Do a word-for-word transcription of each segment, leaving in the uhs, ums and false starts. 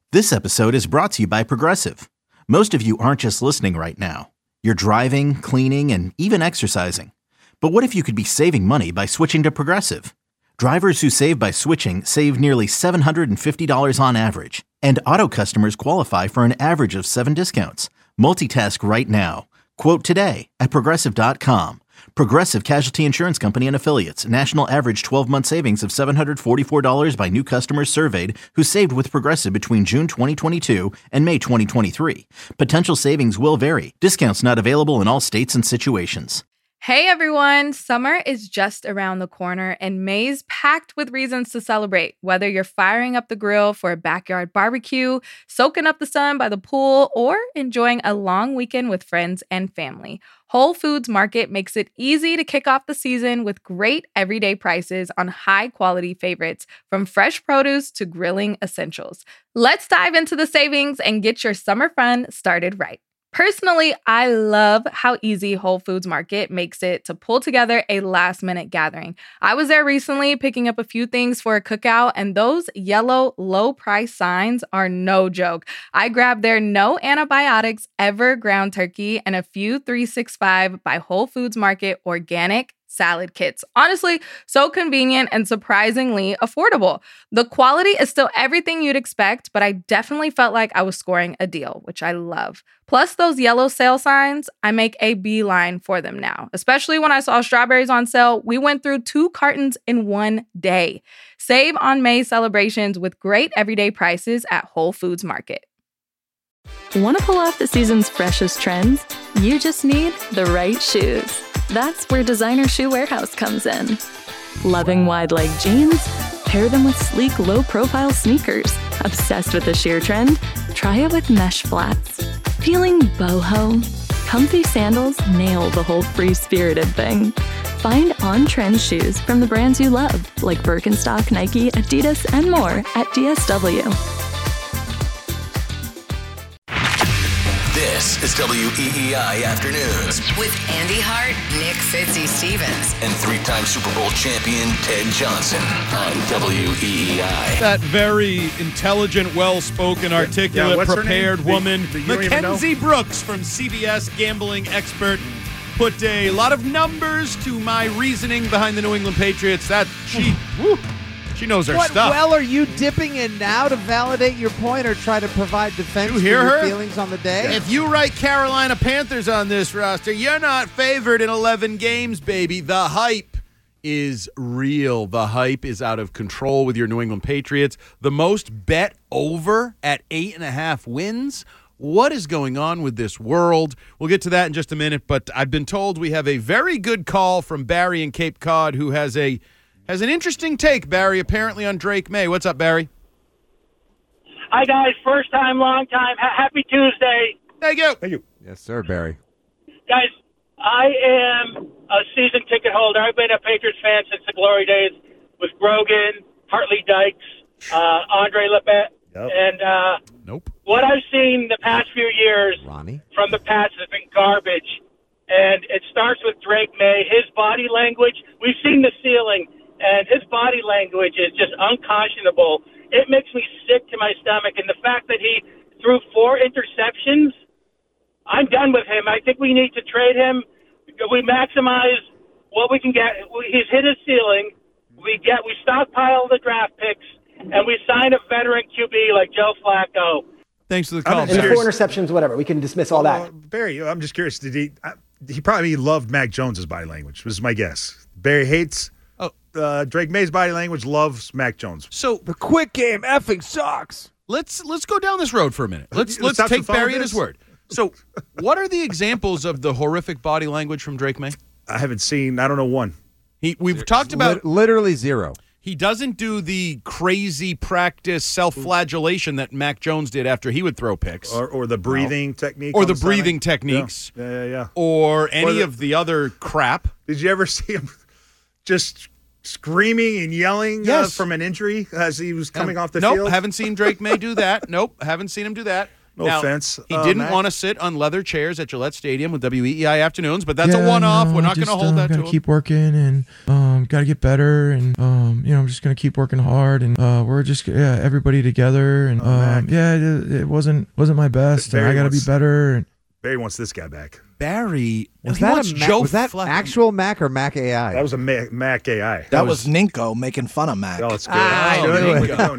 This episode is brought to you by Progressive. Most of you aren't just listening right now. You're driving, cleaning, and even exercising. But what if you could be saving money by switching to Progressive? Drivers who save by switching save nearly seven hundred fifty dollars on average. And auto customers qualify for an average of seven discounts. Multitask right now. Quote today at Progressive dot com. Progressive Casualty Insurance Company and Affiliates. National average twelve-month savings of seven hundred forty-four dollars by new customers surveyed who saved with Progressive between June twenty twenty-two and May twenty twenty-three. Potential savings will vary. Discounts not available in all states and situations. Hey everyone, summer is just around the corner and May's packed with reasons to celebrate. Whether you're firing up the grill for a backyard barbecue, soaking up the sun by the pool, or enjoying a long weekend with friends and family, Whole Foods Market makes it easy to kick off the season with great everyday prices on high-quality favorites, from fresh produce to grilling essentials. Let's dive into the savings and get your summer fun started right. Personally, I love how easy Whole Foods Market makes it to pull together a last-minute gathering. I was there recently picking up a few things for a cookout, and those yellow low-price signs are no joke. I grabbed their no antibiotics ever ground turkey and a few three sixty-five by Whole Foods Market organic salad kits. Honestly, so convenient and surprisingly affordable. The quality is still everything you'd expect, but I definitely felt like I was scoring a deal, which I love. Plus those yellow sale signs, I make a beeline for them now. Especially when I saw strawberries on sale, we went through two cartons in one day. Save on May celebrations with great everyday prices at Whole Foods Market. Want to pull off the season's freshest trends? You just need the right shoes. That's where Designer Shoe Warehouse comes in. Loving wide-leg jeans? Pair them with sleek, low-profile sneakers. Obsessed with the sheer trend? Try it with mesh flats. Feeling boho? Comfy sandals nail the whole free-spirited thing. Find on-trend shoes from the brands you love, like Birkenstock, Nike, Adidas, and more at D S W. This is W E E I Afternoons with Andy Hart, Nick Fitzy-Stevens, and three-time Super Bowl champion Ted Johnson on W E E I. That very intelligent, well-spoken, articulate, yeah, prepared woman, the, the, Mackenzie Brooks from C B S Gambling Expert, put a lot of numbers to my reasoning behind the New England Patriots. That she, whew, she knows her what stuff. What well are you dipping in now to validate your point or try to provide defense you hear for your her? feelings on the day? If you write Carolina Panthers on this roster, you're not favored in eleven games, baby. The hype is real. The hype is out of control with your New England Patriots. The most bet over at eight and a half wins. What is going on with this world? We'll get to that in just a minute, but I've been told we have a very good call from Barry in Cape Cod, who has a has an interesting take, Barry, apparently on Drake May. What's up, Barry? Hi, guys. First time, long time. H- happy Tuesday. Thank you. Thank you. Yes, sir, Barry. Guys, I am a season ticket holder. I've been a Patriots fan since the glory days with Grogan, Hartley Dykes, uh, Andre Lepet. Yep. And uh, nope. What I've seen the past few years Ronnie? from the Pats has been garbage. And it starts with Drake May. His body language, we've seen the ceiling, and his body language is just unconscionable. It makes me sick to my stomach. And the fact that he threw four interceptions, I'm done with him. I think we need to trade him. We maximize what we can get. He's hit his ceiling. We get, we stockpile the draft picks, and we sign a veteran Q B like Joe Flacco. Thanks for the call. And the four interceptions, whatever. We can dismiss all well, that. Uh, Barry, I'm just curious. Did he? Uh, he probably loved Mac Jones's body language. This is my guess. Barry hates oh. uh, Drake May's body language. Loves Mac Jones. So the quick game effing sucks. Let's let's go down this road for a minute. Let's let's, let's take Barry at his word. So, what are the examples of the horrific body language from Drake May? I haven't seen. I don't know one. He we've Zero. talked about Lit- literally zero. He doesn't do the crazy practice self-flagellation that Mac Jones did after he would throw picks. Or, or the breathing no. technique. Or the breathing signing. techniques. Yeah, yeah, yeah. Or any or the, of the other crap. Did you ever see him just screaming and yelling yes. uh, from an injury as he was coming um, off the nope, field? Nope, haven't seen Drake May do that. Nope, haven't seen him do that. No now, offense. He uh, didn't Mac. want to sit on leather chairs at Gillette Stadium with W E E I afternoons, but that's yeah, a one-off. no, We're not I going to just, hold uh, that to gotta him. keep working and um, got to get better, and um, you know, I'm just gonna keep working hard, and uh, we're just yeah, everybody together, and Oh, um, yeah, it, it wasn't wasn't my best, and I got to be wants- better. And Barry wants this guy back. Barry, Was he that, wants a Mac, Joe was that Flacco. actual Mac or Mac A I? That was a Mac, Mac A I. That, was, Ninko making fun of Mac. Oh, it's good. Ah, oh, I knew it. Nico,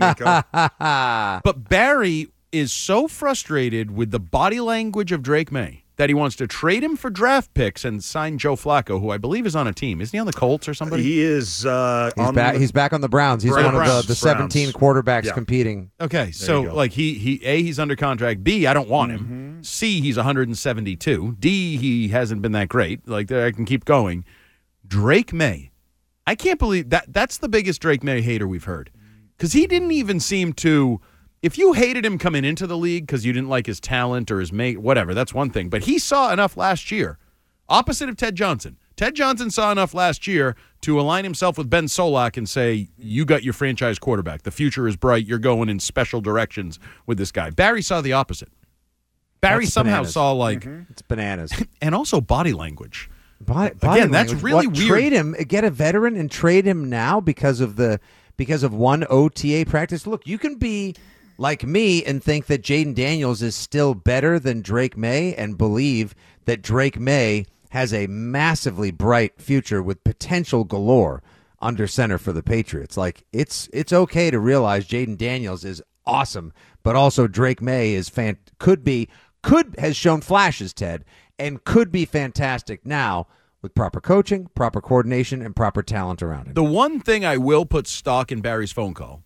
Nico. But Barry is so frustrated with the body language of Drake May that he wants to trade him for draft picks and sign Joe Flacco, who I believe is on a team. Isn't he on the Colts or somebody? He is uh, He's on back. the, He's back on the Browns. He's Browns. one of the, Browns. the seventeen quarterbacks Yeah. competing. Okay, so you go. like he he A, he's under contract. B, I don't want him. Mm-hmm. C, he's one hundred seventy-two. D, he hasn't been that great. Like I can keep going. Drake May, I can't believe that. That's the biggest Drake May hater we've heard, because he didn't even seem to. If you hated him coming into the league because you didn't like his talent or his mate, whatever, that's one thing. But he saw enough last year, opposite of Ted Johnson. Ted Johnson saw enough last year to align himself with Ben Solak and say, you got your franchise quarterback. The future is bright. You're going in special directions with this guy. Barry saw the opposite. Barry That's somehow bananas. saw like, It's bananas. and also body language. Body, body Again, that's language. really What, weird. Trade him, get a veteran, and trade him now because of the because of one O T A practice. Look, you can be like me and think that Jaden Daniels is still better than Drake May, and believe that Drake May has a massively bright future with potential galore under center for the Patriots. Like it's it's okay to realize Jaden Daniels is awesome, but also Drake May is fan could be could has shown flashes, Ted, and could be fantastic now with proper coaching, proper coordination, and proper talent around him. The one thing I will put stock in Barry's phone call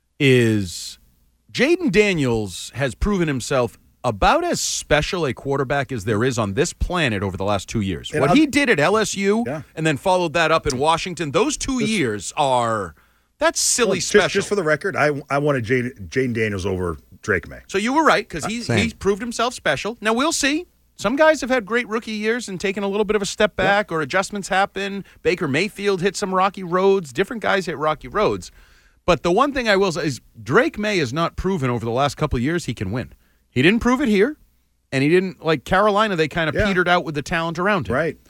is Jaden Daniels has proven himself about as special a quarterback as there is on this planet over the last two years. And what I'll- he did at L S U Yeah. and then followed that up in Washington, those two years are that's silly Well, just, special. just for the record, I I wanted Jaden, Jaden Daniels over Drake May. So you were right, because he's, Same. he's proved himself special. Now, we'll see. Some guys have had great rookie years and taken a little bit of a step back, or adjustments happen. Baker Mayfield hit some rocky roads. Different guys hit rocky roads. But the one thing I will say is Drake May has not proven over the last couple of years he can win. He didn't prove it here, and he didn't, like Carolina, they kind of Yeah. petered out with the talent around him. Right.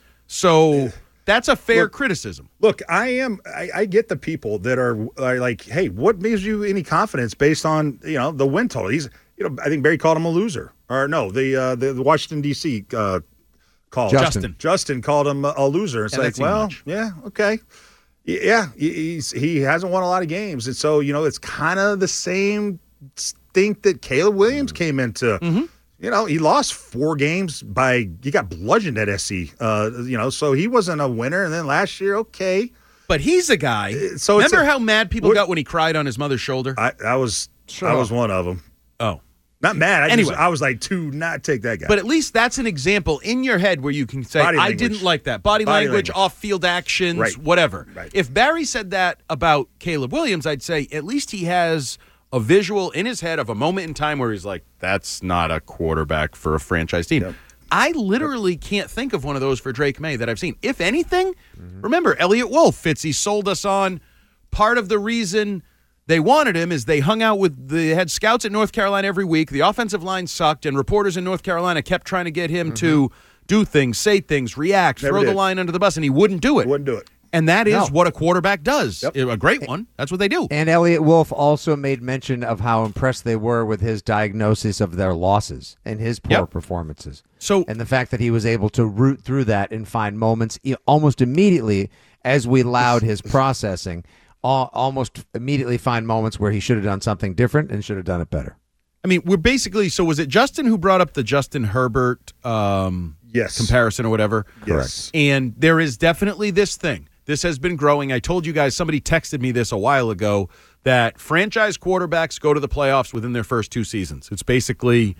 So that's a fair Look, criticism. Look, I am. I, I get the people that are, are like, "Hey, what gives you any confidence based on you know the win total?" He's, you know, I think Barry called him a loser, or no, the uh, the, the Washington D C uh, called Justin. Justin called him a, a loser. It's Yeah, that like, seemed well, much. yeah, okay, Y- yeah, he- he's he hasn't won a lot of games, and so you know it's kind of the same stink that Caleb Williams came into. Mm-hmm. You know, he lost four games by he got bludgeoned at S C. Uh, you know, so he wasn't a winner. And then last year, okay, But he's a guy. so it's Remember a- how mad people what- got when he cried on his mother's shoulder? I, I was I was one of them. oh. Not mad. I Anyway. just, I was like, to not take that guy. But at least that's an example in your head where you can say, Body I language. didn't like that. Body, Body language, language. off-field actions, Right. whatever. Right. If Barry said that about Caleb Williams, I'd say at least he has a visual in his head of a moment in time where he's like, that's not a quarterback for a franchise team. Yep. I literally can't think of one of those for Drake May that I've seen. If anything, Mm-hmm. remember, Elliot Wolf, Fitzy sold us on part of the reason they wanted him is they hung out with, they had scouts at North Carolina every week. The offensive line sucked, and reporters in North Carolina kept trying to get him to do things, say things, react, Never throw the did. line under the bus, and he wouldn't do it. Wouldn't do it. And that is No. what a quarterback does. Yep. A great one. That's what they do. And Elliot Wolf also made mention of how impressed they were with his diagnosis of their losses and his poor Yep. performances. So And the fact that he was able to root through that and find moments e- almost immediately as we allowed his processing, al- almost immediately find moments where he should have done something different and should have done it better. I mean, we're basically, so was it Justin who brought up the Justin Herbert um, Yes. comparison or whatever? Yes. And there is definitely this thing. This has been growing. I told you guys, somebody texted me this a while ago, that franchise quarterbacks go to the playoffs within their first two seasons. It's basically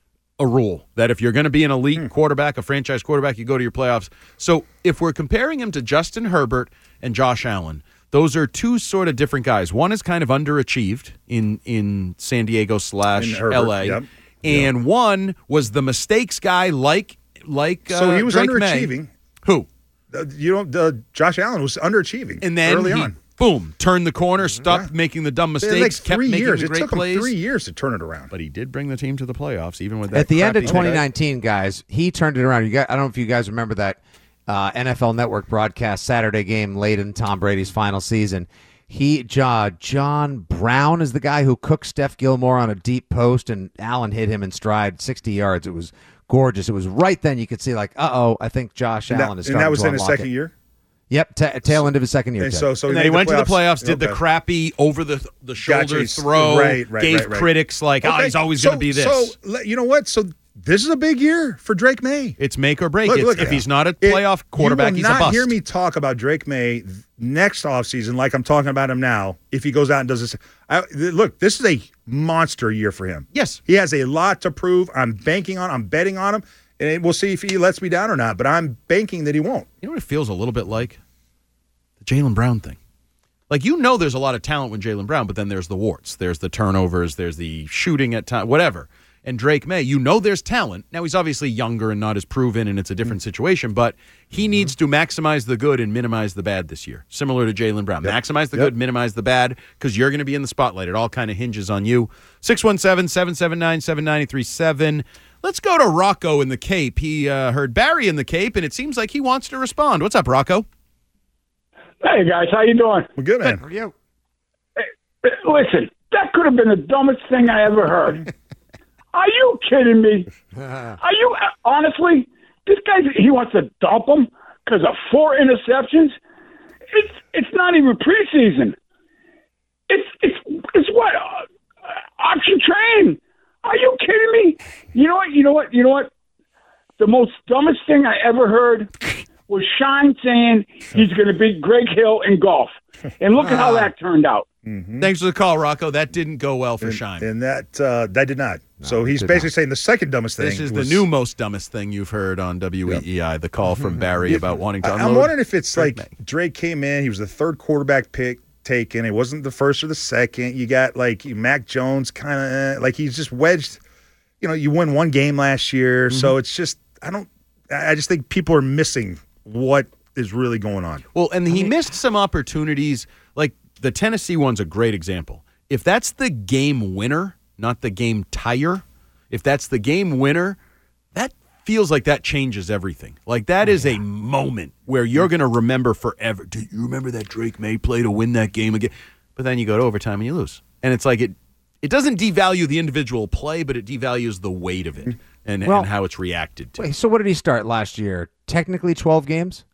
a rule that if you're going to be an elite quarterback, a franchise quarterback, you go to your playoffs. So if we're comparing him to Justin Herbert and Josh Allen, those are two sort of different guys. One is kind of underachieved in, in San Diego slash In Herbert, L A. yep. And one was the mistakes guy like like uh, So he was Drake May. underachieving. Who? Uh, you don't. Uh, Josh Allen was underachieving And then early he, on. boom, turned the corner, stopped Yeah. making the dumb They had mistakes, like kept three making years. the It great took him plays. three years to turn it around. But he did bring the team to the playoffs, even with that. At the end of crappy twenty team. nineteen, guys, he turned it around. You got, I don't know if you guys remember that uh, N F L Network broadcast Saturday game late in Tom Brady's final season. He, uh, John Brown is the guy who cooked Steph Gilmore on a deep post, and Allen hit him in stride, sixty yards. It was gorgeous. It was right then you could see, like, uh-oh, I think Josh And Allen that, is and starting that was to in his unlock second it. year? Yep, ta tail end of his second year. And Ted. so, so and he then he made went to the playoffs, did Okay. the crappy over the the shoulder Gotcha. He's- throw, right, right, gave right, right. critics like, oh, Okay, he's always so- going to be this. So, le- you know what? So this is a big year for Drake May. It's make or break. Look- It's- look if at he's him. not a It- playoff quarterback, you he's will a not bust. hear me talk about Drake May next offseason like I'm talking about him now if he goes out and does this. I, th- look, this is a monster year for him. Yes. He has a lot to prove. I'm banking on I'm betting on him, and we'll see if he lets me down or not, but I'm banking that he won't. You know what it feels a little bit like? The Jaylen Brown thing. Like, you know there's a lot of talent with Jaylen Brown, but then there's the warts. There's the turnovers. There's the shooting at time, whatever. And Drake May, you know there's talent. Now, he's obviously younger and not as proven, and it's a different situation, but he Mm-hmm. needs to maximize the good and minimize the bad this year, similar to Jaylen Brown. Yep. Maximize the Yep. good, minimize the bad, because you're going to be in the spotlight. It all kind of hinges on you. six one seven, seven seven nine, seven nine three seven. Let's go to Rocco in the Cape. He uh, heard Barry in the Cape, and it seems like he wants to respond. What's up, Rocco? Hey, guys, how you doing? Well, good, man. How are you? Hey, listen, that could have been the dumbest thing I ever heard. Are you kidding me? Are you, honestly, this guy, he wants to dump him because of four interceptions? It's it's not even preseason. It's, it's, it's what? Uh, option train. Are you kidding me? You know what? You know what? You know what? The most dumbest thing I ever heard was Shine saying he's going to beat Greg Hill in golf. And look at how that turned out. Mm-hmm. Thanks for the call, Rocco. That didn't go well for And, Shine. and that uh, that did not. so he's did basically not. saying the second dumbest thing This is was- the new most dumbest thing you've heard on W E E I, the call from Barry about wanting to I- unload. I'm wondering if it's Drake like Drake came in, he was the third quarterback pick taken. It wasn't the first or the second. You got like Mac Jones kind of like he's just wedged. You know, you won one game last year, Mm-hmm. so it's just I don't. I I just think people are missing what is really going on. Well, and he missed some opportunities. Like the Tennessee one's a great example. If that's the game winner, not the game tire, if that's the game winner, that feels like that changes everything. Like that is a moment where you're going to remember forever. Do you remember that Drake May play to win that game again? But then you go to overtime and you lose. And it's like it it doesn't devalue the individual play, but it devalues the weight of it and, Well, and how it's reacted to. Wait, so what did he start last year? Technically twelve games?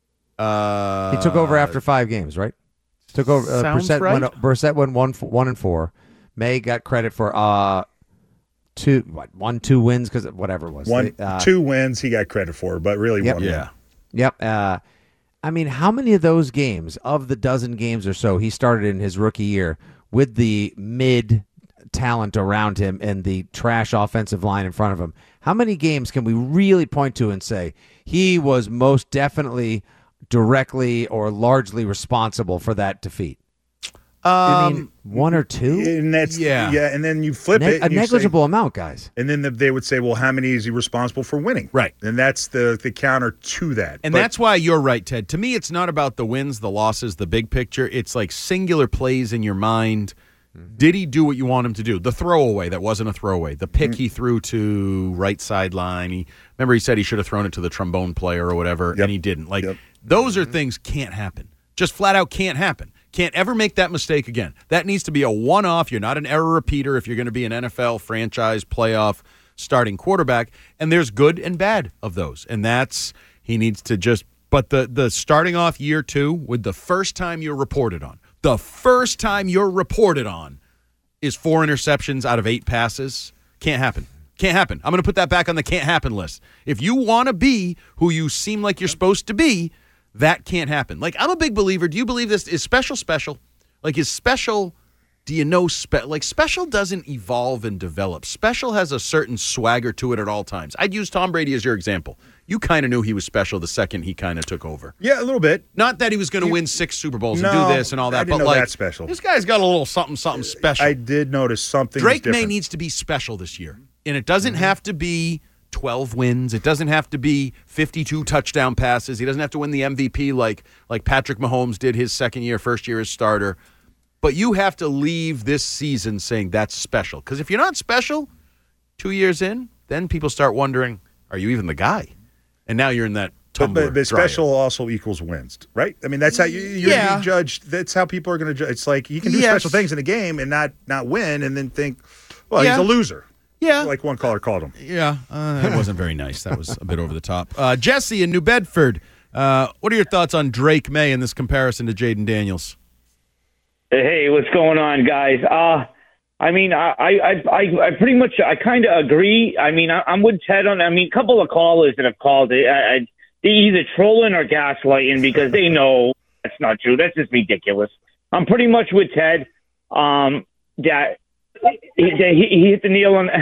Uh, He took over after five games, right? Took over. Uh, sounds Brissett, right. went, Brissett went one, one and four. May got credit for uh, two, what, one, two wins because whatever it was. One, They, uh, two wins he got credit for, but really Yep. one. Yeah. Yep. Uh, I mean, how many of those games, of the dozen games or so he started in his rookie year with the mid talent around him and the trash offensive line in front of him, how many games can we really point to and say he was most definitely directly or largely responsible for that defeat? I mean, Um, one or two? And that's Yeah. yeah. And then you flip Ne- it, a and you say- negligible amount, guys. and then the, they would say, "Well, how many is he responsible for winning?" Right. And that's the the counter to that. And But- that's why you're right, Ted. To me, it's not about the wins, the losses, the big picture. It's like singular plays in your mind. Did he do what you want him to do? The throwaway that wasn't a throwaway. The pick he threw to right sideline. He remember he said he should have thrown it to the trombone player or whatever, and he didn't. Like those are things can't happen. Just flat out can't happen. Can't ever make that mistake again. That needs to be a one-off. You're not an error repeater if you're going to be an N F L franchise playoff starting quarterback. And there's good and bad of those. And that's he needs to just but the the starting off year two with the first time you're reported on. The first time you're reported on is four interceptions out of eight passes. Can't happen. Can't happen. I'm going to put that back on the can't happen list. If you want to be who you seem like you're supposed to be, that can't happen. Like, I'm a big believer. Do you believe this? Is special special? Like, is special, do you know, spe- like, special doesn't evolve and develop. Special has a certain swagger to it at all times. I'd use Tom Brady as your example. You kind of knew he was special the second he kind of took over. Yeah, a little bit. Not that he was going to win six Super Bowls and No, do this and all that, I didn't but know like, that special. this guy's got a little something, something special. I did notice something. Drake was May different. needs to be special this year, and it doesn't Mm-hmm. have to be twelve wins. It doesn't have to be fifty-two touchdown passes. He doesn't have to win the M V P like like Patrick Mahomes did his second year, first year as starter. But you have to leave this season saying that's special. Because if you're not special two years in, then people start wondering, are you even the guy? And now you're in that tumbler. But, but, but special also equals wins, right? I mean, that's how you, you're Yeah. being judged. That's how people are going to judge. It's like you can do Yes. special things in a game and not not win, and then think, well, Yeah. he's a loser. Yeah. Like one caller called him. Yeah, uh, that wasn't very nice. That was a bit over the top. Uh, Jesse in New Bedford, uh, what are your thoughts on Drake May in this comparison to Jaden Daniels? Hey, what's going on, guys? Uh, I mean, I, I, I, I pretty much, I kind of agree. I mean, I, I'm with Ted on. I mean, a couple of callers that have called it, I, I, they're either trolling or gaslighting because they know that's not true. That's just ridiculous. I'm pretty much with Ted. Um, that he, he, he hit the nail on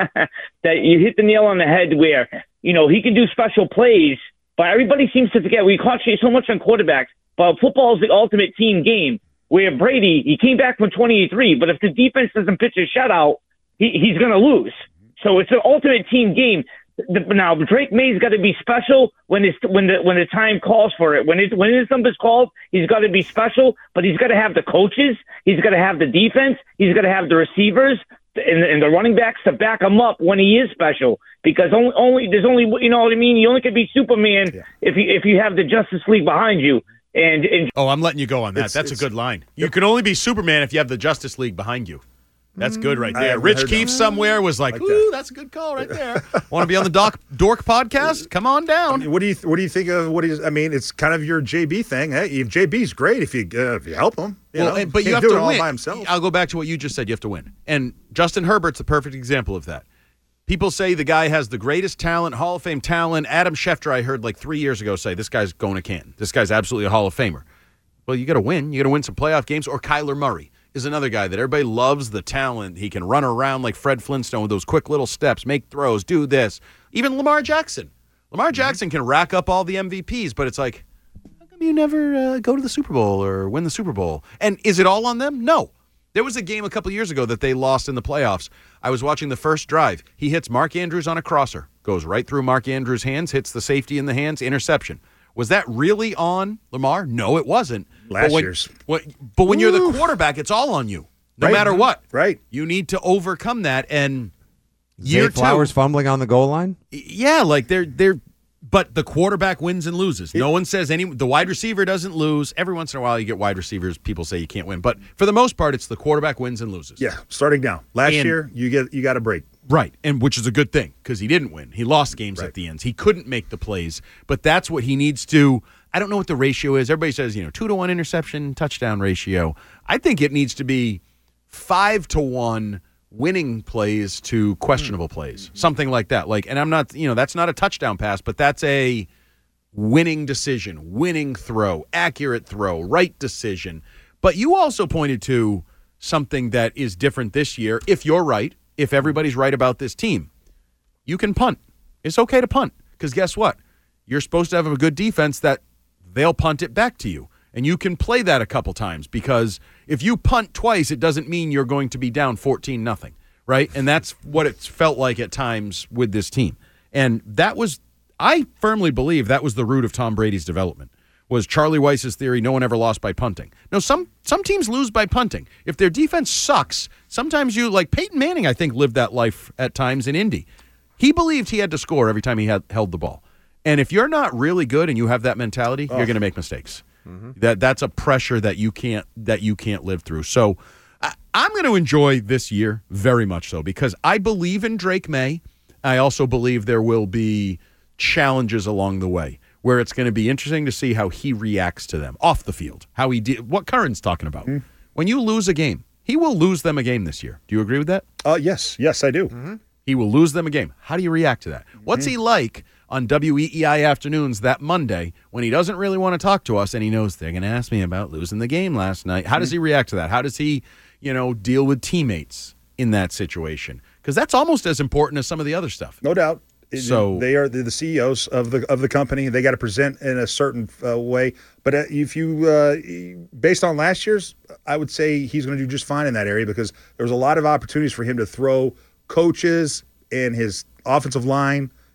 that you hit the nail on the head where you know he can do special plays, but everybody seems to forget. We concentrate so much on quarterbacks, but football is the ultimate team game. Where Brady, he came back from twenty-eight three, but if the defense doesn't pitch a shutout, he, he's going to lose. So it's an ultimate team game. The, now Drake May's got to be special when it's when the when the time calls for it. When it when his number's called, he's got to be special. But he's got to have the coaches, he's got to have the defense, he's got to have the receivers and, and the running backs to back him up when he is special. Because only only there's only you know what I mean. You only can be Superman yeah. if you if you have the Justice League behind you. And, and oh, I'm letting you go on that. It's- That's a it's- good line. You can only be Superman if you have the Justice League behind you. That's good right I there. haven't Rich heard Keefe that. somewhere was like, Like "Ooh, that. that's a good call right there." Want to be on the Doc Dork podcast? Come on down. What do you What do you think of what is? I mean, it's kind of your J B thing. Hey, if J B's great if you uh, if you help him. You Well, know? and- but you Can't have do to it all win. by himself. I'll go back to what you just said. You have to win. And Justin Herbert's the perfect example of that. People say the guy has the greatest talent, Hall of Fame talent. Adam Schefter, I heard like three years ago, say this guy's going to Canton. This guy's absolutely a Hall of Famer. Well, you got to win. You got to win some playoff games. Or Kyler Murray is another guy that everybody loves the talent. He can run around like Fred Flintstone with those quick little steps, make throws, do this. Even Lamar Jackson. Lamar Jackson can rack up all the M V Ps, but it's like, how come you never uh, go to the Super Bowl or win the Super Bowl? And is it all on them? No. There was a game a couple years ago that they lost in the playoffs. I was watching the first drive. He hits Mark Andrews on a crosser, goes right through Mark Andrews' hands, hits the safety in the hands, interception. Was that really on Lamar? No, it wasn't. Last but when, year's. What, but when you're the quarterback, it's all on you, no Right. matter what. Right. You need to overcome that. And year Zay Flowers two, fumbling on the goal line. yeah, like they're they're. But the quarterback wins and loses. No one says any. The wide receiver doesn't lose. Every once in a while, you get wide receivers. People say you can't win, but for the most part, it's the quarterback wins and loses. Yeah, starting now. Last And- year, you get you got a break. Right, and which is a good thing because he didn't win. He lost games Right. at the ends. He couldn't make the plays, but that's what he needs to. I don't know what the ratio is. Everybody says, you know, two to one interception touchdown ratio. I think it needs to be five to one winning plays to questionable plays, something like that. Like, and I'm not, you know, that's not a touchdown pass, but that's a winning decision, winning throw, accurate throw, right decision. But you also pointed to something that is different this year. If you're right, if everybody's right about this team, you can punt. It's okay to punt because guess what? You're supposed to have a good defense that they'll punt it back to you. And you can play that a couple times because if you punt twice, it doesn't mean you're going to be down fourteen nothing, right? And that's what it's felt like at times with this team. And that was, I firmly believe that was the root of Tom Brady's development, was Charlie Weiss's theory, no one ever lost by punting. No, some some teams lose by punting. If their defense sucks, sometimes you, like Peyton Manning, I think, lived that life at times in Indy. He believed he had to score every time he had held the ball. And if you're not really good and you have that mentality, Oh. you're going to make mistakes. Mm-hmm. That that's a pressure that you can't that you can't live through. So I, I'm going to enjoy this year very much so because I believe in Drake May. I also believe there will be challenges along the way where it's going to be interesting to see how he reacts to them off the field. How he de- what Curran's talking about. Mm-hmm. When you lose a game, he will lose them a game this year. Do you agree with that? Uh, yes, yes, I do. Mm-hmm. He will lose them a game. How do you react to that? Mm-hmm. What's he like on W E E I afternoons that Monday when he doesn't really want to talk to us and he knows they're going to ask me about losing the game last night? How does he react to that? How does he, you know, deal with teammates in that situation? Because that's almost as important as some of the other stuff. No doubt. It- So- they are the, the C E Os of the of the company. They got to present in a certain uh, way. But uh, if you, uh, based on last year's, I would say he's going to do just fine in that area because there was a lot of opportunities for him to throw coaches and his offensive line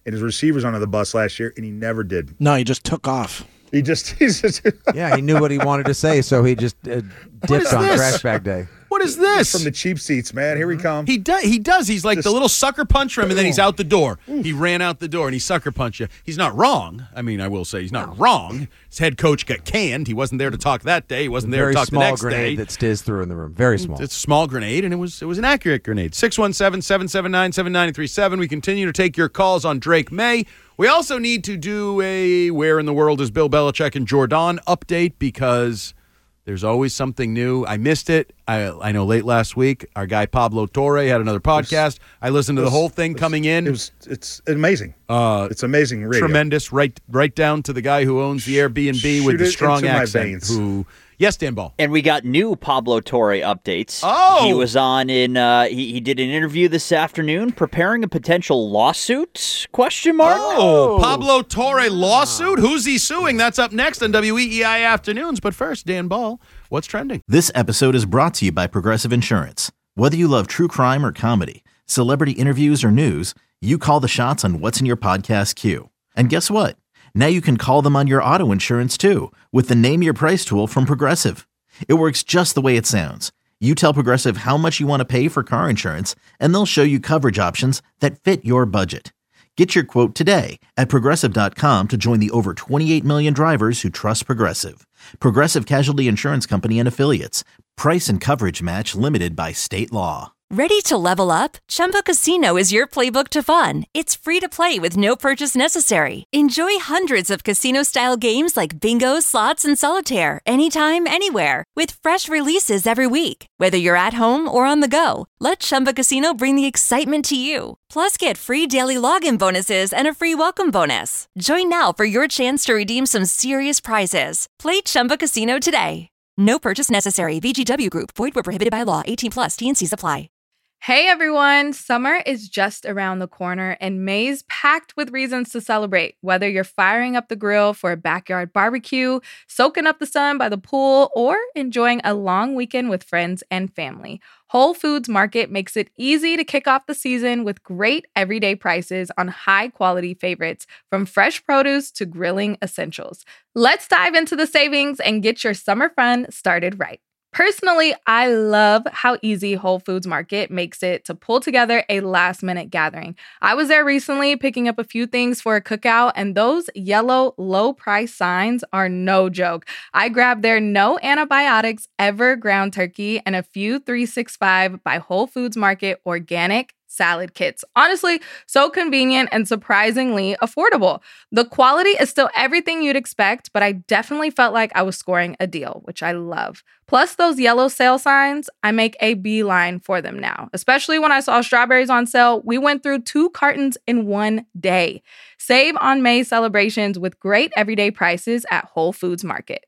and his receivers under the bus last year, and he never did. No, he just took off. He just, he's just yeah, he knew what he wanted to say, so he just uh, dipped on this? trash bag day. What is this? From the cheap seats, man. Here we come. He does. He does. He's like Just- the little sucker puncher him, and then he's out the door. He ran out the door, and he sucker punched you. He's not wrong. I mean, I will say he's not wrong. His head coach got canned. He wasn't there to talk that day. He wasn't there Very to talk the small next grenade day. that Stiz threw in the room. Very small. It's a small grenade, and it was it was an accurate grenade. six one seven, seven seven nine, seven nine three seven. We continue to take your calls on Drake May. We also need to do a Where in the World is Bill Belichick and Jordan update because there's always something new. I missed it. I I know late last week, our guy Pablo Torre had another podcast. I listened to the whole thing coming in. It was it's amazing. Uh, it's amazing radio. Tremendous. Right right down to the guy who owns the Airbnb Shoot with the it strong into my accent. veins. Who Yes, Dan Ball. And we got new Pablo Torre updates. Oh! He was on in, uh, he, he did an interview this afternoon preparing a potential lawsuit, question mark? Oh, Pablo Torre lawsuit? Who's he suing? That's up next on W E E I Afternoons. But first, Dan Ball, what's trending? This episode is brought to you by Progressive Insurance. Whether you love true crime or comedy, celebrity interviews or news, you call the shots on what's in your podcast queue. And guess what? Now you can call them on your auto insurance too with the Name Your Price tool from Progressive. It works just the way it sounds. You tell Progressive how much you want to pay for car insurance, and they'll show you coverage options that fit your budget. Get your quote today at Progressive dot com to join the over twenty-eight million drivers who trust Progressive. Progressive Casualty Insurance Company and Affiliates. Price and coverage match limited by state law. Ready to level up? Chumba Casino is your playbook to fun. It's free to play with no purchase necessary. Enjoy hundreds of casino-style games like bingo, slots, and solitaire anytime, anywhere. With fresh releases every week. Whether you're at home or on the go, let Chumba Casino bring the excitement to you. Plus, get free daily login bonuses and a free welcome bonus. Join now for your chance to redeem some serious prizes. Play Chumba Casino today. No purchase necessary. V G W Group. Void where prohibited by law. eighteen plus. T and C's apply. Hey everyone, summer is just around the corner and May's packed with reasons to celebrate. Whether you're firing up the grill for a backyard barbecue, soaking up the sun by the pool, or enjoying a long weekend with friends and family, Whole Foods Market makes it easy to kick off the season with great everyday prices on high-quality favorites, from fresh produce to grilling essentials. Let's dive into the savings and get your summer fun started right. Personally, I love how easy Whole Foods Market makes it to pull together a last-minute gathering. I was there recently picking up a few things for a cookout, and those yellow low-price signs are no joke. I grabbed their no antibiotics ever ground turkey and a few three sixty-five by Whole Foods Market organic salad kits. Honestly, so convenient and surprisingly affordable. The quality is still everything you'd expect, but I definitely felt like I was scoring a deal, which I love. Plus those yellow sale signs, I make a beeline for them now. Especially when I saw strawberries on sale, we went through two cartons in one day. Save on May celebrations with great everyday prices at Whole Foods Market.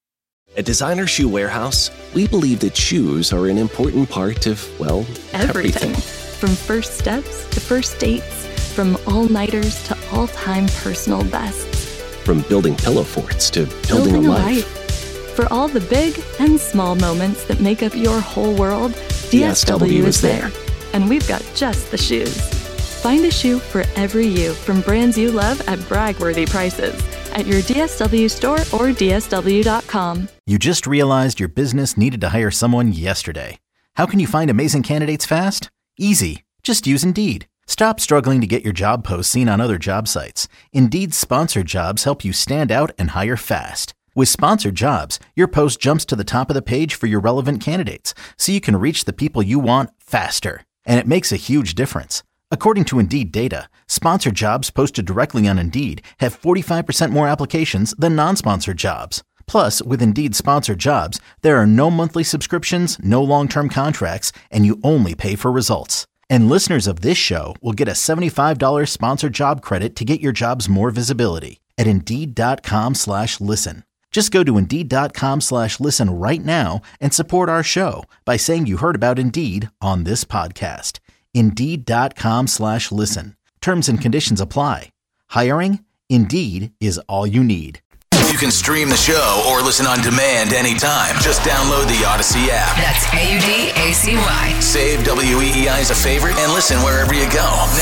At Designer Shoe Warehouse, we believe that shoes are an important part of, well, Everything. everything. From first steps to first dates, from all-nighters to all-time personal bests. From building pillow forts to building, Building a a life. life. For all the big and small moments that make up your whole world, D S W is there. And we've got just the shoes. Find a shoe for every you from brands you love at brag-worthy prices at your D S W store or D S W dot com. You just realized your business needed to hire someone yesterday. How can you find amazing candidates fast? Easy. Just use Indeed. Stop struggling to get your job posts seen on other job sites. Indeed's sponsored jobs help you stand out and hire fast. With sponsored jobs, your post jumps to the top of the page for your relevant candidates, so you can reach the people you want faster. And it makes a huge difference. According to Indeed data, sponsored jobs posted directly on Indeed have forty-five percent more applications than non-sponsored jobs. Plus, with Indeed sponsored jobs, there are no monthly subscriptions, no long-term contracts, and you only pay for results. And listeners of this show will get a seventy-five dollars sponsored job credit to get your jobs more visibility at Indeed.com slash listen. Just go to Indeed.com slash listen right now and support our show by saying you heard about Indeed on this podcast. Indeed.com slash listen. Terms and conditions apply. Hiring? Indeed is all you need. You can stream the show or listen on demand anytime. Just download the Odyssey app. That's A U D A C Y. Save W E E I as a favorite and listen wherever you go. Now,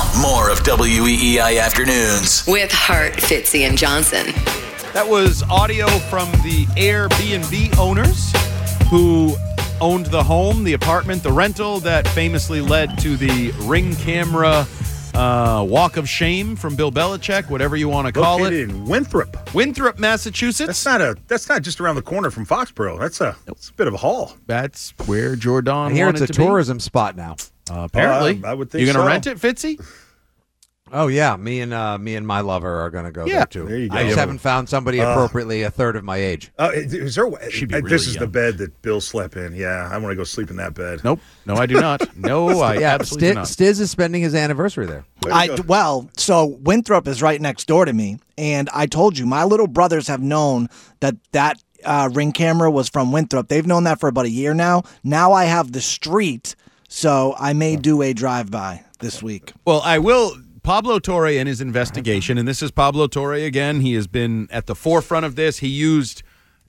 more of W E E I Afternoons. With Hart, Fitzy, and Johnson. That was audio from the Airbnb owners who owned the home, the apartment, the rental that famously led to the Ring camera uh, walk of shame from Bill Belichick, whatever you want to call Located it. in Winthrop. Winthrop, Massachusetts. That's not a. That's not just around the corner from Foxborough. That's a. It's a bit of a haul. That's where Jordan I hear wanted it's a to be. tourism spot now. Uh, apparently, Uh, I would think you gonna so. rent it, Fitzy? Oh yeah, me and uh, me and my lover are going to go Yeah, there too. there you I go. just haven't found somebody Uh, appropriately a third of my age. Uh, is there? She'd be uh, really this is the young. bed that Bill slept in. Yeah, I want to go sleep in that bed. Nope. No, I do not. No, I yeah, absolutely do Sti- not. Stiz is spending his anniversary there. I well, so Winthrop is right next door to me, and I told you my little brothers have known that that uh, Ring camera was from Winthrop. They've known that for about a year now. Now I have the street, so I may do a drive-by this week. Well, I will. Pablo Torre and his investigation, and this is Pablo Torre again. He has been at the forefront of this. He used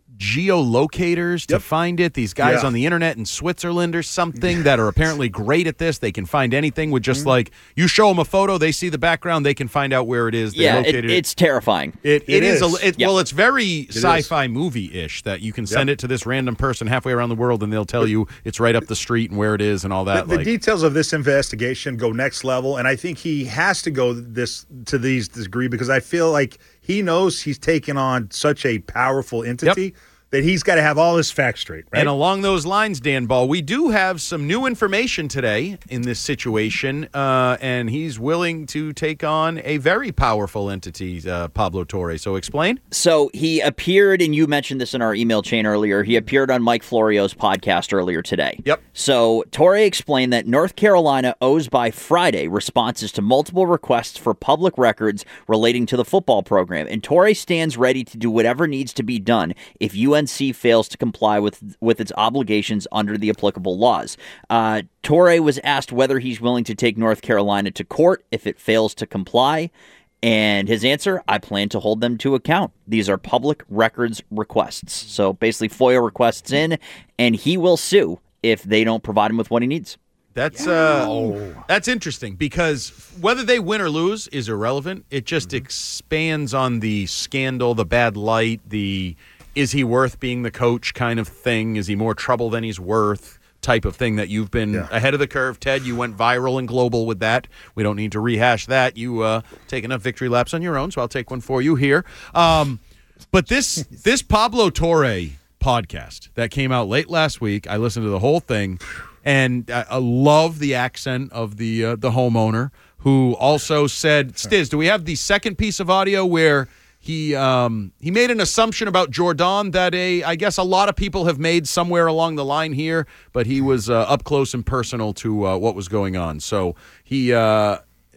geolocators to Yep. find it. These guys Yeah. on the internet in Switzerland or something that are apparently great at this. They can find anything with just like you show them a photo, they see the background, they can find out where it is. They Yeah, it, located it. it's terrifying. It, It it is. is. A, it, Yep. Well, it's very is. sci-fi movie-ish that you can send Yep. it to this random person halfway around the world, and they'll tell you it's right up the street and where it is and all The, that. the like, details of this investigation go next level, and I think he has to go this to these degree because I feel like he knows he's taken on such a powerful entity that he's got to have all his facts straight. Right? And along those lines, Dan Ball, we do have some new information today in this situation, uh, and he's willing to take on a very powerful entity, uh, Pablo Torre. So explain. So he appeared, and you mentioned this in our email chain earlier, he appeared on Mike Florio's podcast earlier today. Yep. So Torre explained that North Carolina owes by Friday responses to multiple requests for public records relating to the football program, and Torre stands ready to do whatever needs to be done if U N C fails to comply with with its obligations under the applicable laws. Uh, Torre was asked whether he's willing to take North Carolina to court if it fails to comply. And his answer, I plan to hold them to account. These are public records requests. So basically FOIA requests in, and he will sue if they don't provide him with what he needs. That's uh, that's interesting because whether they win or lose is irrelevant. It just expands on the scandal, the bad light, the is he worth being the coach kind of thing. Is he more trouble than he's worth type of thing that you've been Yeah. ahead of the curve, Ted. You went viral and global with that. We don't need to rehash that. You uh, take enough victory laps on your own, so I'll take one for you here. Um, but this this Pablo Torre podcast that came out late last week, I listened to the whole thing, and I, I love the accent of the uh, the homeowner who also said, Stiz, do we have the second piece of audio where he um, he made an assumption about Jordan that a I guess a lot of people have made somewhere along the line here, but he was uh, up close and personal to uh, what was going on. So he uh,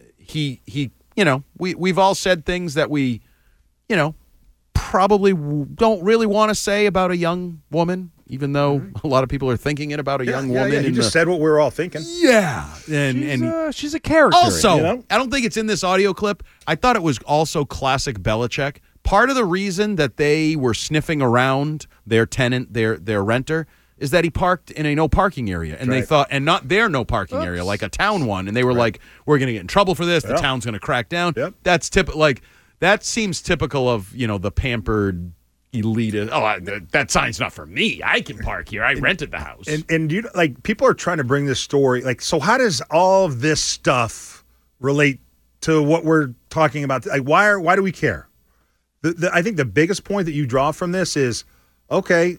he he you know we we've all said things that we you know probably w- don't really want to say about a young woman, even though a lot of people are thinking it about a Yeah, young yeah, woman. yeah. He in just the- said what we were all thinking. yeah, and She's, and uh, she's a character. also, you know? I don't think it's in this audio clip. I thought it was also classic Belichick. Part of the reason that they were sniffing around their tenant, their their renter, is that he parked in a no parking area, and they Right. thought, and not their no parking area, like a town one, and they were like, "We're going to get in trouble for this. The Yeah. town's going to crack down." Yep. That's typical. Like that seems typical of you know the pampered elite. Oh, I, that sign's not for me. I can park here. I rented the house. And and you like people are trying to bring this story like so. How does all of this stuff relate to what we're talking about? Like why are why do we care? The, the, I think the biggest point that you draw from this is okay.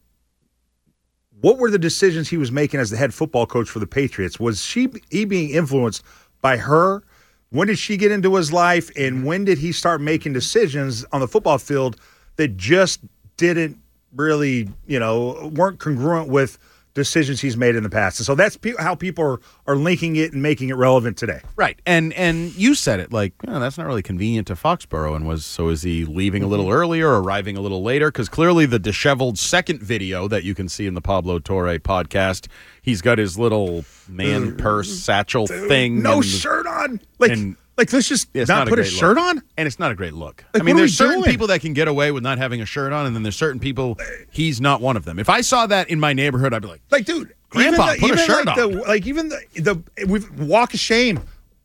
What were the decisions he was making as the head football coach for the Patriots? Was she he being influenced by her? When did she get into his life, and when did he start making decisions on the football field that just didn't really, you know, weren't congruent with decisions he's made in the past? And so that's pe- how people are, are linking it and making it relevant today. Right, and and you said it like oh, that's not really convenient to Foxborough, and was so is he leaving a little earlier, or arriving a little later? Because clearly the disheveled second video that you can see in the Pablo Torre podcast, he's got his little man purse satchel thing, No and- shirt on. Like, and- like let's just It's not, not a put a great shirt look. on. And it's not a great look. Like, I mean, what are there's we certain doing? people that can get away with not having a shirt on, and then there's certain people, he's not one of them. If I saw that in my neighborhood, I'd be like, Like, dude, Grandpa, even the, put a even shirt like on. The, like, even the, the we've walk of shame.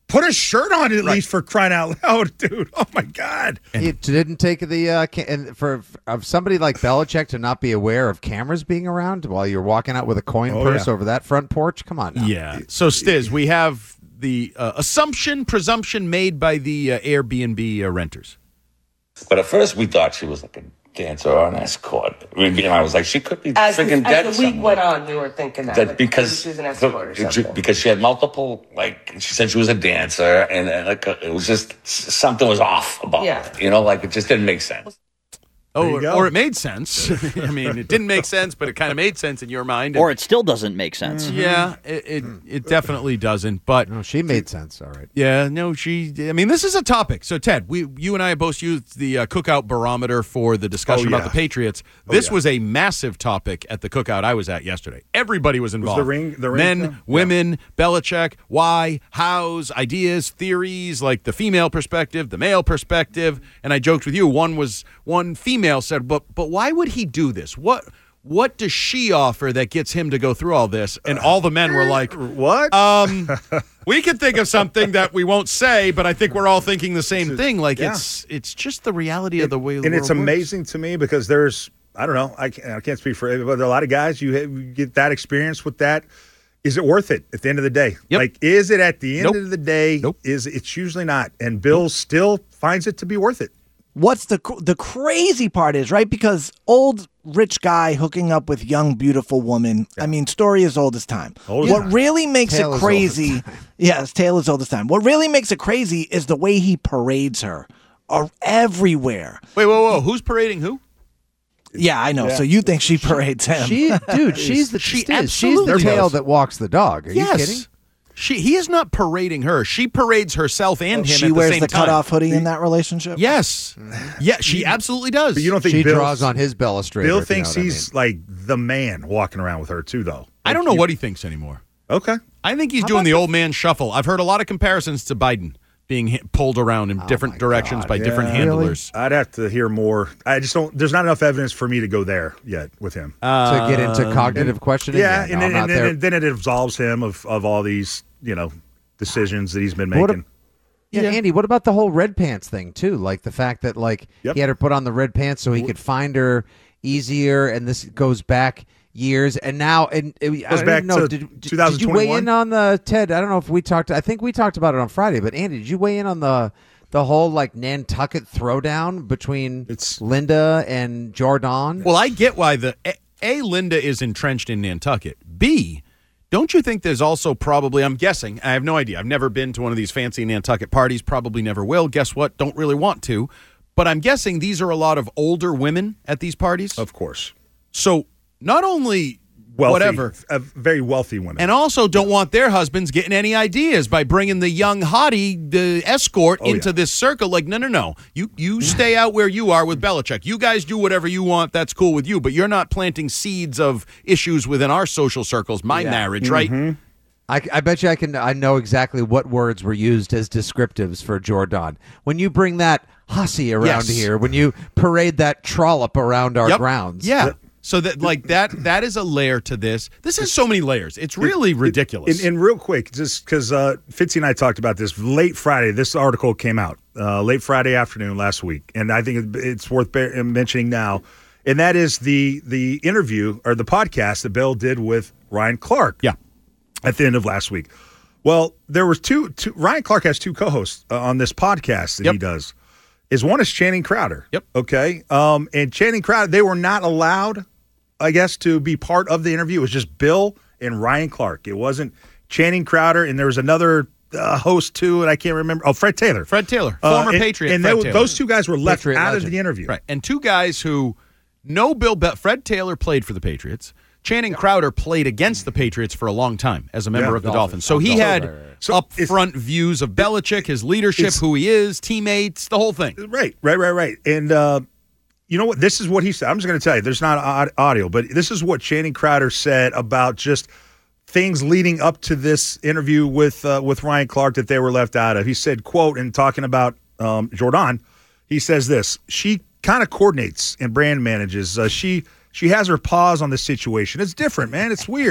Put a shirt on at Right. least, for crying out loud, dude. Oh my God. He didn't take the uh, ca- and for of somebody like Belichick to not be aware of cameras being around while you're walking out with a coin Oh, purse yeah. over that front porch. Come on, now. Yeah. So, Stiz, we have the uh, assumption, presumption made by the uh, Airbnb uh, renters. But at first, we thought she was like a dancer or an escort. I mean, I was like, she could be As, freaking dead. as the week went on, we were thinking that, That like, because she was an escort or something. because she had multiple, like she said she was a dancer, and, and like it was just something was off about Yeah. it. You know, like it just didn't make sense. Oh, you or, go. or it made sense. I mean, it didn't make sense, but it kind of made sense in your mind. Or it still doesn't make sense. Yeah, it, it it definitely doesn't. But no, she made sense. All right. Yeah, no, she. I mean, this is a topic. So, Ted, we, you and I both used the uh, Cookout barometer for the discussion Oh, about yeah. the Patriots. Oh, This yeah. was a massive topic at the Cookout I was at yesterday. Everybody was Was involved. the ring- the ring Men, thing? women, Belichick, why, hows, ideas, theories, like the female perspective, the male perspective. And I joked with you. One was one female said, "But but why would he do this? What?" What does she offer that gets him to go through all this? And all the men were like, "What? Um, we can think of something that we won't say, but I think we're all thinking the same thing. Like yeah. it's it's just the reality of the way. The And it's world works. amazing to me because there's, I don't know, I can't, I can't speak for everybody, but a lot of guys, you, have, you get that experience with that. Is it worth it at the end of the day? Like, is it at the end Nope. of the day? Nope. Is it's usually not. And Bill nope. still finds it to be worth it. What's the cr- the crazy part is, right? Because old rich guy hooking up with young beautiful woman. I mean, story is old as time. Old as what time. really makes Tale it is crazy, old as time. yes, tale is old as time. What really makes it crazy is the way he parades her, or everywhere. Wait, whoa, whoa! Who's parading who? Yeah, I know. Yeah. So you think she parades him? She, dude, she's the She she she's absolutely the tail does. that walks the dog. Are yes. you kidding? She he is not parading her. She parades herself and him. She at the wears same the time. cutoff hoodie in that relationship. Yes, yeah, she absolutely does. But you don't think She Bill's- draws on his balustrade. Bill if you know thinks what I he's like the man walking around with her too, though. I don't know what he thinks anymore. Okay. I think he's How doing about the the- old man shuffle. I've heard a lot of comparisons to Biden being hit, pulled around in different directions by different Yeah. handlers. I'd have to hear more. I just don't. There's not enough evidence for me to go there yet with him. To get into cognitive questioning? Yeah, Yeah, and, no, I'm then, not and there. then, then it absolves him of, of all these, you know, decisions that he's been What making. Yeah, Andy, what about the whole red pants thing too? Like the fact that like Yep. he had her put on the red pants so he could find her easier, and this goes back years, and now and it, I Goes don't back even know. to Did, did, did you weigh in twenty twenty-one? on the Ted? I don't know if we talked. I think we talked about it on Friday, but Andy, did you weigh in on the the whole like Nantucket throwdown between Linda and Jordan? Well, I get why the A, A Linda is entrenched in Nantucket. B, don't you think there's also probably, I'm guessing, I have no idea. I've never been to one of these fancy Nantucket parties, probably never will. Guess what? Don't really want to. But I'm guessing these are a lot of older women at these parties. Of course. So not only Wealthy, whatever, uh, very wealthy women. and also don't want their husbands getting any ideas by bringing the young hottie, the escort, Oh, into yeah. this circle. Like, no, no, no. You you stay out where you are with Belichick. You guys do whatever you want. That's cool with you. But you're not planting seeds of issues within our social circles, my Yeah. marriage, right? Mm-hmm. I, I bet you I can. I know exactly what words were used as descriptives for Jordan. When you bring that hussy around Yes. here, when you parade that trollop around our Yep. grounds, Yeah. So that like that that is a layer to this. This has so many layers. It's really ridiculous. And, and real quick, just because uh, Fitzy and I talked about this late Friday, this article came out uh, late Friday afternoon last week, and I think it- it's worth bear- mentioning now. And that is the the interview or the podcast that Bill did with Ryan Clark. Yeah, at the end of last week. Well, there was two. two Ryan Clark has two co-hosts uh, on this podcast that Yep. he does. Is one is Channing Crowder. Yep. Okay. Um, and Channing Crowder, they were not allowed, I guess, to be part of the interview. It was just Bill and Ryan Clark. It wasn't Channing Crowder, and there was another uh, host too, and I can't remember. Oh, Fred Taylor. Fred Taylor, Uh, former and- Patriot. and Fred they- Taylor. those two guys were left Patriot out legend. of the interview. Right. And two guys who know Bill Be- Fred Taylor played for the Patriots. Channing Crowder played against the Patriots for a long time as a member Yeah. of the Dolphins. Dolphins. So he Dolphins. had Right, right, right. So upfront views of Belichick, his leadership, it's- who he is, teammates, the whole thing. Right, right, right, right. And uh, you know what? This is what he said. I'm just going to tell you. There's not aud- audio, but this is what Channing Crowder said about just things leading up to this interview with uh, with Ryan Clark that they were left out of. He said, "quote," and talking about um, Jordan, he says this: "She kind of coordinates and brand manages. Uh, she she has her paws on the situation. It's different, man. It's weird.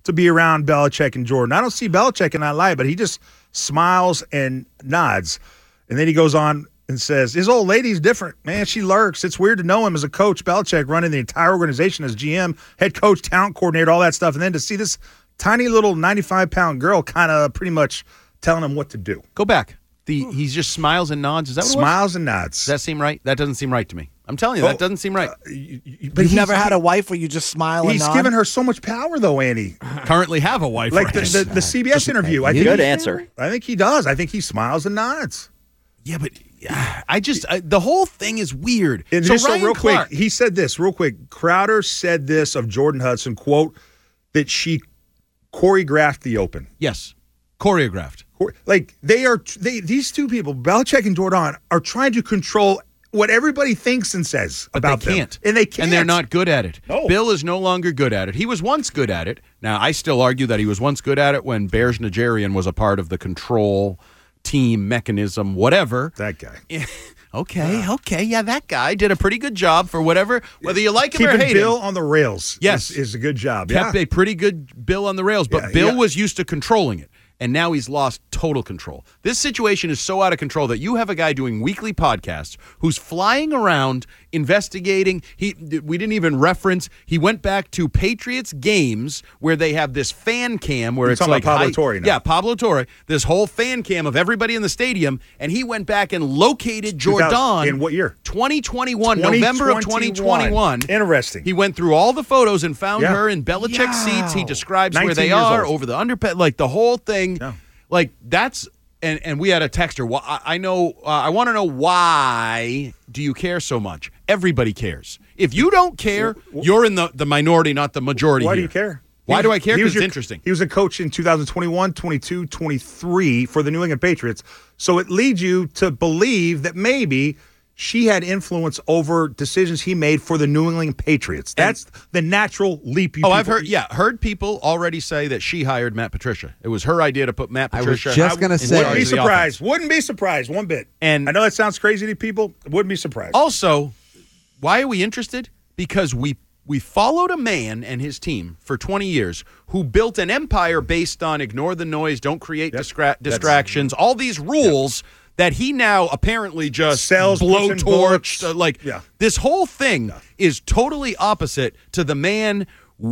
to be around Belichick and Jordan. I don't see Belichick in that light, but he just smiles and nods. And then he goes on and says, his old lady's different. Man, she lurks. It's weird to know him as a coach, Belichick, running the entire organization as G M, head coach, talent coordinator, all that stuff. And then to see this tiny little ninety-five pound girl kind of pretty much telling him what to do. Go back. The He just smiles and nods. Is that what it was? Smiles and nods. Does that seem right? That doesn't seem right to me. I'm telling you, Oh, that doesn't seem right. Uh, you, you, But you've never had a wife where you just smile and He's nod? given her so much power, though, Andy. Currently have a wife. Like right? the, the, the C B S interview. I think Good he- answer. I think he does. I think he smiles and nods. Yeah, but yeah, I just I, the whole thing is weird. And so just so Ryan real Clark, quick, he said this real quick. Crowder said this of Jordan Hudson, quote, that she choreographed the Open. Yes, choreographed. Like they are, they these two people, Belichick and Jordan, are trying to control what everybody thinks and says But about they can't. them. And they can't. And they're not good at it. No. Bill is no longer good at it. He was once good at it. Now, I still argue that he was once good at it when Bears Nigerian was a part of the control team mechanism, whatever. That guy. okay, okay. Yeah, that guy did a pretty good job for whatever, whether you like him Keeping or hate Bill him. on the rails. Yes. is, is a good job. Kept yeah. a pretty good Bill on the rails, but Yeah, Bill yeah. was used to controlling it. And now he's lost total control. This situation is so out of control that you have a guy doing weekly podcasts who's flying around investigating. He we didn't even reference. He went back to Patriots games where they have this fan cam where You're it's talking like about Pablo high- Torre now. Yeah, Pablo Torre. This whole fan cam of everybody in the stadium, and he went back and located Jordan In what year? twenty twenty-one, November of twenty twenty-one. Interesting. He went through all the photos and found Yeah. her in Belichick's seats. He describes where nineteen they years are old. over the underpad, like the whole thing. Like that's and and we had a texter. Well, I, I know. Uh, I want to know why do you care so much? Everybody cares. If you don't care, you're in the, the minority, not the majority. Why do here. you care? Why He do was- I care? he was Because it's your- interesting. He was a coach in two thousand twenty-one, twenty-two, twenty-three for the New England Patriots. So it leads you to believe that maybe she had influence over decisions he made for the New England Patriots. That's the natural leap you Oh, I've people- heard. Yeah, heard people already say that she hired Matt Patricia. It was her idea to put Matt I was Patricia. just gonna in say- Wouldn't charge be of the surprised. offense. Wouldn't be surprised one bit. And I know that sounds crazy to people. Wouldn't be surprised. Also, why are we interested? Because we we followed a man and his team for twenty years who built an empire based on ignore the noise, don't create distra- distractions, all these rules that he now apparently just Sells, puts in blowtorched. books. Uh, like Yeah. this whole thing is totally opposite to the man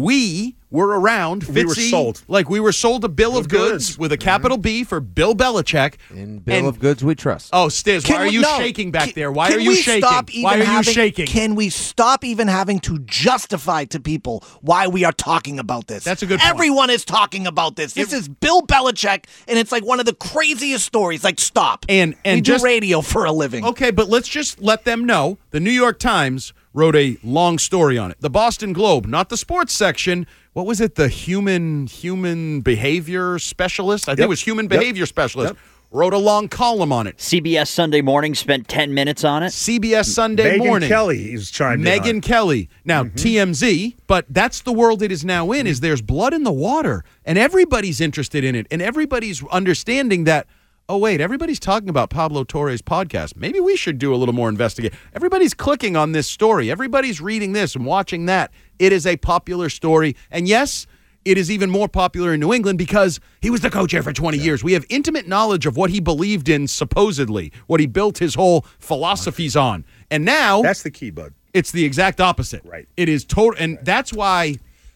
we were around. We were Fitzy, sold. Like we were sold a bill of goods, goods. with a capital B for Bill Belichick. In Bill And- of Goods we trust. Oh, Stiz, Can why are we- you no. shaking back Can- there? Why can are you we shaking? Stop even Why are you having, shaking? Can we stop even having to justify to people why we are talking about this? That's a good point. Everyone is talking about this. This is Bill Belichick, and it's like one of the craziest stories. Like, stop. And and we just do radio for a living. Okay, but let's just let them know. The New York Times wrote a long story on it. The Boston Globe, not the sports section. What was it? The human human behavior specialist? I think Yep. it was human Yep. behavior specialist. Yep. Wrote a long column on it. C B S Sunday Morning spent ten minutes on it. C B S Sunday Megyn Morning. Kelly is chimed in on Megyn it. Kelly. Now, T M Z, but that's the world it is now in, is there's blood in the water, and everybody's interested in it, and everybody's understanding that, oh, wait, everybody's talking about Pablo Torre's podcast. Maybe we should do a little more investigation. Everybody's clicking on this story. Everybody's reading this and watching that. It is a popular story. And yes, it is even more popular in New England because he was the coach here for twenty years. We have intimate knowledge of what he believed in, supposedly, what he built his whole philosophies on. And now That's the key, bud. it's the exact opposite. Right. It is total, and that's why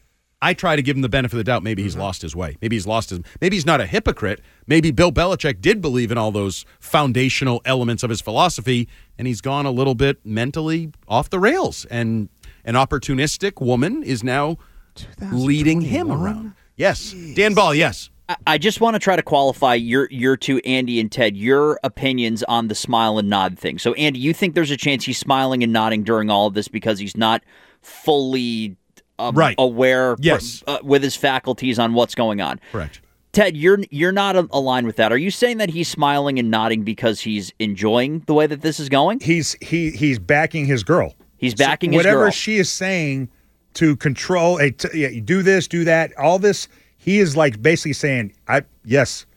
I try to give him the benefit of the doubt. Maybe Mm-hmm. he's lost his way. Maybe he's lost his. Maybe he's not a hypocrite. Maybe Bill Belichick did believe in all those foundational elements of his philosophy, and he's gone a little bit mentally off the rails. And an opportunistic woman is now leading him around. Yes, Dan Ball. Yes. I- I just want to try to qualify your your two, Andy and Ted, your opinions on the smile and nod thing. So, Andy, you think there's a chance he's smiling and nodding during all of this because he's not fully um, Right. aware Yes. uh, with his faculties on what's going on. Correct. Ted, you're you're not a- aligned with that. Are you saying that he's smiling and nodding because he's enjoying the way that this is going? He's he he's backing his girl. He's backing So his whatever girl. she is saying to control a t- yeah, you do this, do that, all this. He is like basically saying, "I yes,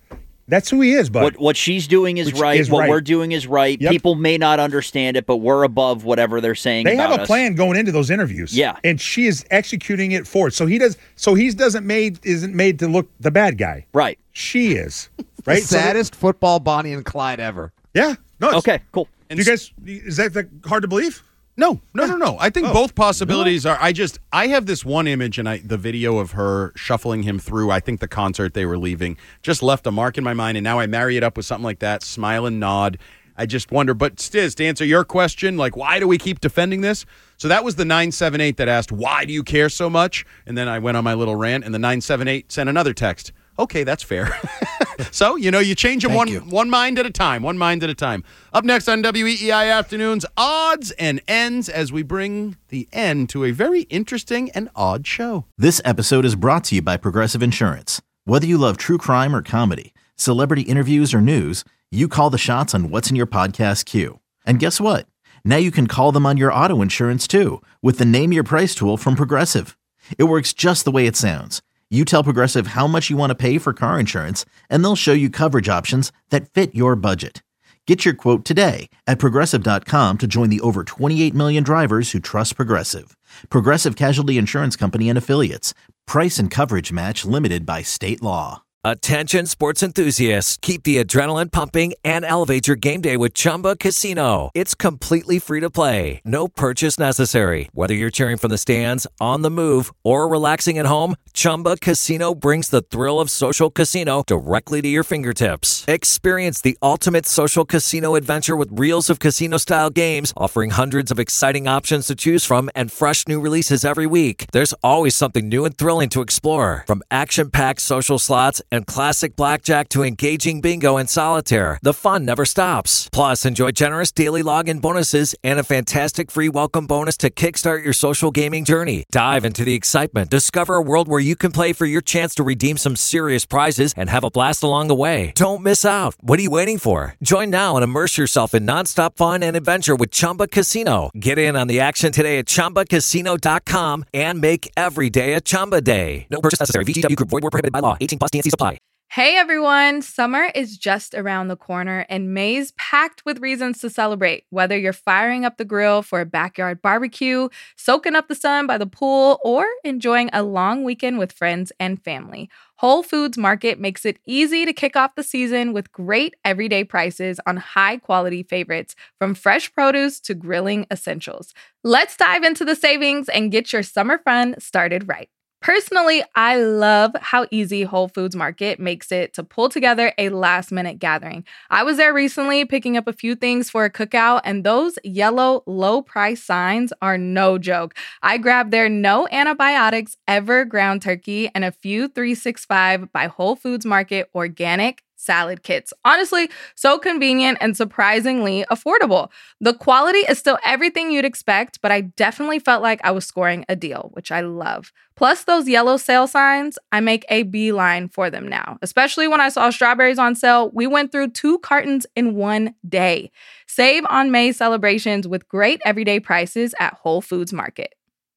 That's who he is, bud. What, what she's doing is Which right. is what right. we're doing is right. Yep. People may not understand it, but we're above whatever they're saying They about have a us. plan going into those interviews. Yeah. And she is executing it forward. So he does so he doesn't made isn't made to look the bad guy. Right. She is. Right? The saddest so football Bonnie and Clyde ever. Yeah. No. Okay, cool. Do you guys is that, that hard to believe? No, no, no, no. I think Oh. both possibilities are. I just, I have this one image and I, the video of her shuffling him through, I think the concert they were leaving, just left a mark in my mind. And now I marry it up with something like that, smile and nod. I just wonder. But Stiz, to answer your question, like, why do we keep defending this? So that was the nine seven eight that asked, why do you care so much? And then I went on my little rant, and the nine seven eight sent another text. Okay, that's fair. So, you know, you change them one, one mind at a time, one mind at a time. Up next on W E E I Afternoons, odds and ends as we bring the end to a very interesting and odd show. This episode is brought to you by Progressive Insurance. Whether you love true crime or comedy, celebrity interviews or news, you call the shots on what's in your podcast queue. And guess what? Now you can call them on your auto insurance too with the Name Your Price tool from Progressive. It works just the way it sounds. You tell Progressive how much you want to pay for car insurance, and they'll show you coverage options that fit your budget. Get your quote today at Progressive dot com to join the over twenty-eight million drivers who trust Progressive. Progressive Casualty Insurance Company and Affiliates. Price and coverage match limited by state law. Attention sports enthusiasts, keep the adrenaline pumping and elevate your game day with Chumba Casino. It's completely free to play. No purchase necessary. Whether you're cheering from the stands, on the move, or relaxing at home, Chumba Casino brings the thrill of social casino directly to your fingertips. Experience the ultimate social casino adventure with reels of casino-style games, offering hundreds of exciting options to choose from and fresh new releases every week. There's always something new and thrilling to explore. From action-packed social slots and classic blackjack to engaging bingo and solitaire, the fun never stops. Plus, enjoy generous daily login bonuses and a fantastic free welcome bonus to kickstart your social gaming journey. Dive into the excitement. Discover a world where you can play for your chance to redeem some serious prizes and have a blast along the way. Don't miss out. What are you waiting for? Join now and immerse yourself in nonstop fun and adventure with Chumba Casino. Get in on the action today at Chumba Casino dot com and make every day a Chumba day. No purchase necessary. V G W Group. Void where prohibited by law. eighteen plus. T N C apply. Hey everyone, summer is just around the corner and May's packed with reasons to celebrate. Whether you're firing up the grill for a backyard barbecue, soaking up the sun by the pool, or enjoying a long weekend with friends and family, Whole Foods Market makes it easy to kick off the season with great everyday prices on high-quality favorites, from fresh produce to grilling essentials. Let's dive into the savings and get your summer fun started right. Personally, I love how easy Whole Foods Market makes it to pull together a last-minute gathering. I was there recently picking up a few things for a cookout, and those yellow low-price signs are no joke. I grabbed their no antibiotics ever ground turkey and a few three sixty-five by Whole Foods Market organic salad kits. Honestly, so convenient and surprisingly affordable. The quality is still everything you'd expect, but I definitely felt like I was scoring a deal, which I love. Plus those yellow sale signs, I make a beeline for them now. Especially when I saw strawberries on sale, we went through two cartons in one day. Save on May celebrations with great everyday prices at Whole Foods Market.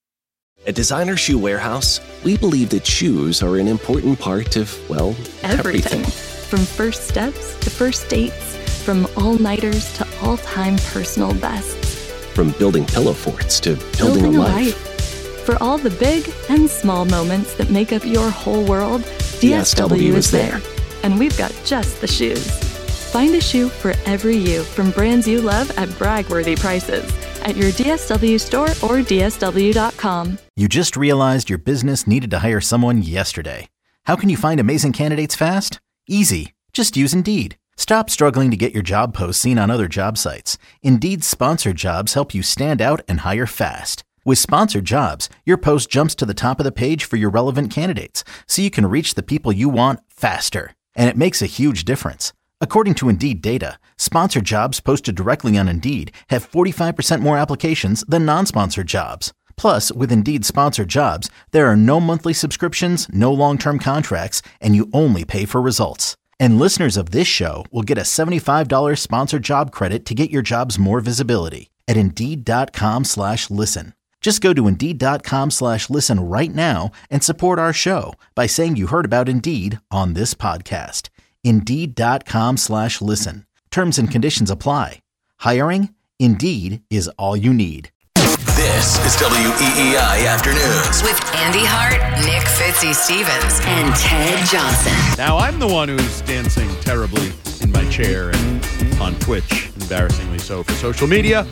At Designer Shoe Warehouse, we believe that shoes are an important part of, well, everything. Everything. From first steps to first dates, from all-nighters to all-time personal bests. From building pillow forts to building, Building a a life. life. For all the big and small moments that make up your whole world, D S W is there. And we've got just the shoes. Find a shoe for every you from brands you love at brag-worthy prices at your D S W store or D S W dot com. You just realized your business needed to hire someone yesterday. How can you find amazing candidates fast? Easy. Just use Indeed. Stop struggling to get your job posts seen on other job sites. Indeed's sponsored jobs help you stand out and hire fast. With sponsored jobs, your post jumps to the top of the page for your relevant candidates, so you can reach the people you want faster. And it makes a huge difference. According to Indeed data, sponsored jobs posted directly on Indeed have forty-five percent more applications than non-sponsored jobs. Plus, with Indeed sponsored jobs, there are no monthly subscriptions, no long-term contracts, and you only pay for results. And listeners of this show will get a seventy-five dollars sponsored job credit to get your jobs more visibility at Indeed.com slash listen. Just go to Indeed.com slash listen right now and support our show by saying you heard about Indeed on this podcast. Indeed.com slash listen. Terms and conditions apply. Hiring? Indeed is all you need. This is W E E I Afternoons. With Andy Hart, Nick Fitzy Stevens, and Ted Johnson. Now I'm the one who's dancing terribly in my chair and on Twitch, embarrassingly so for social media.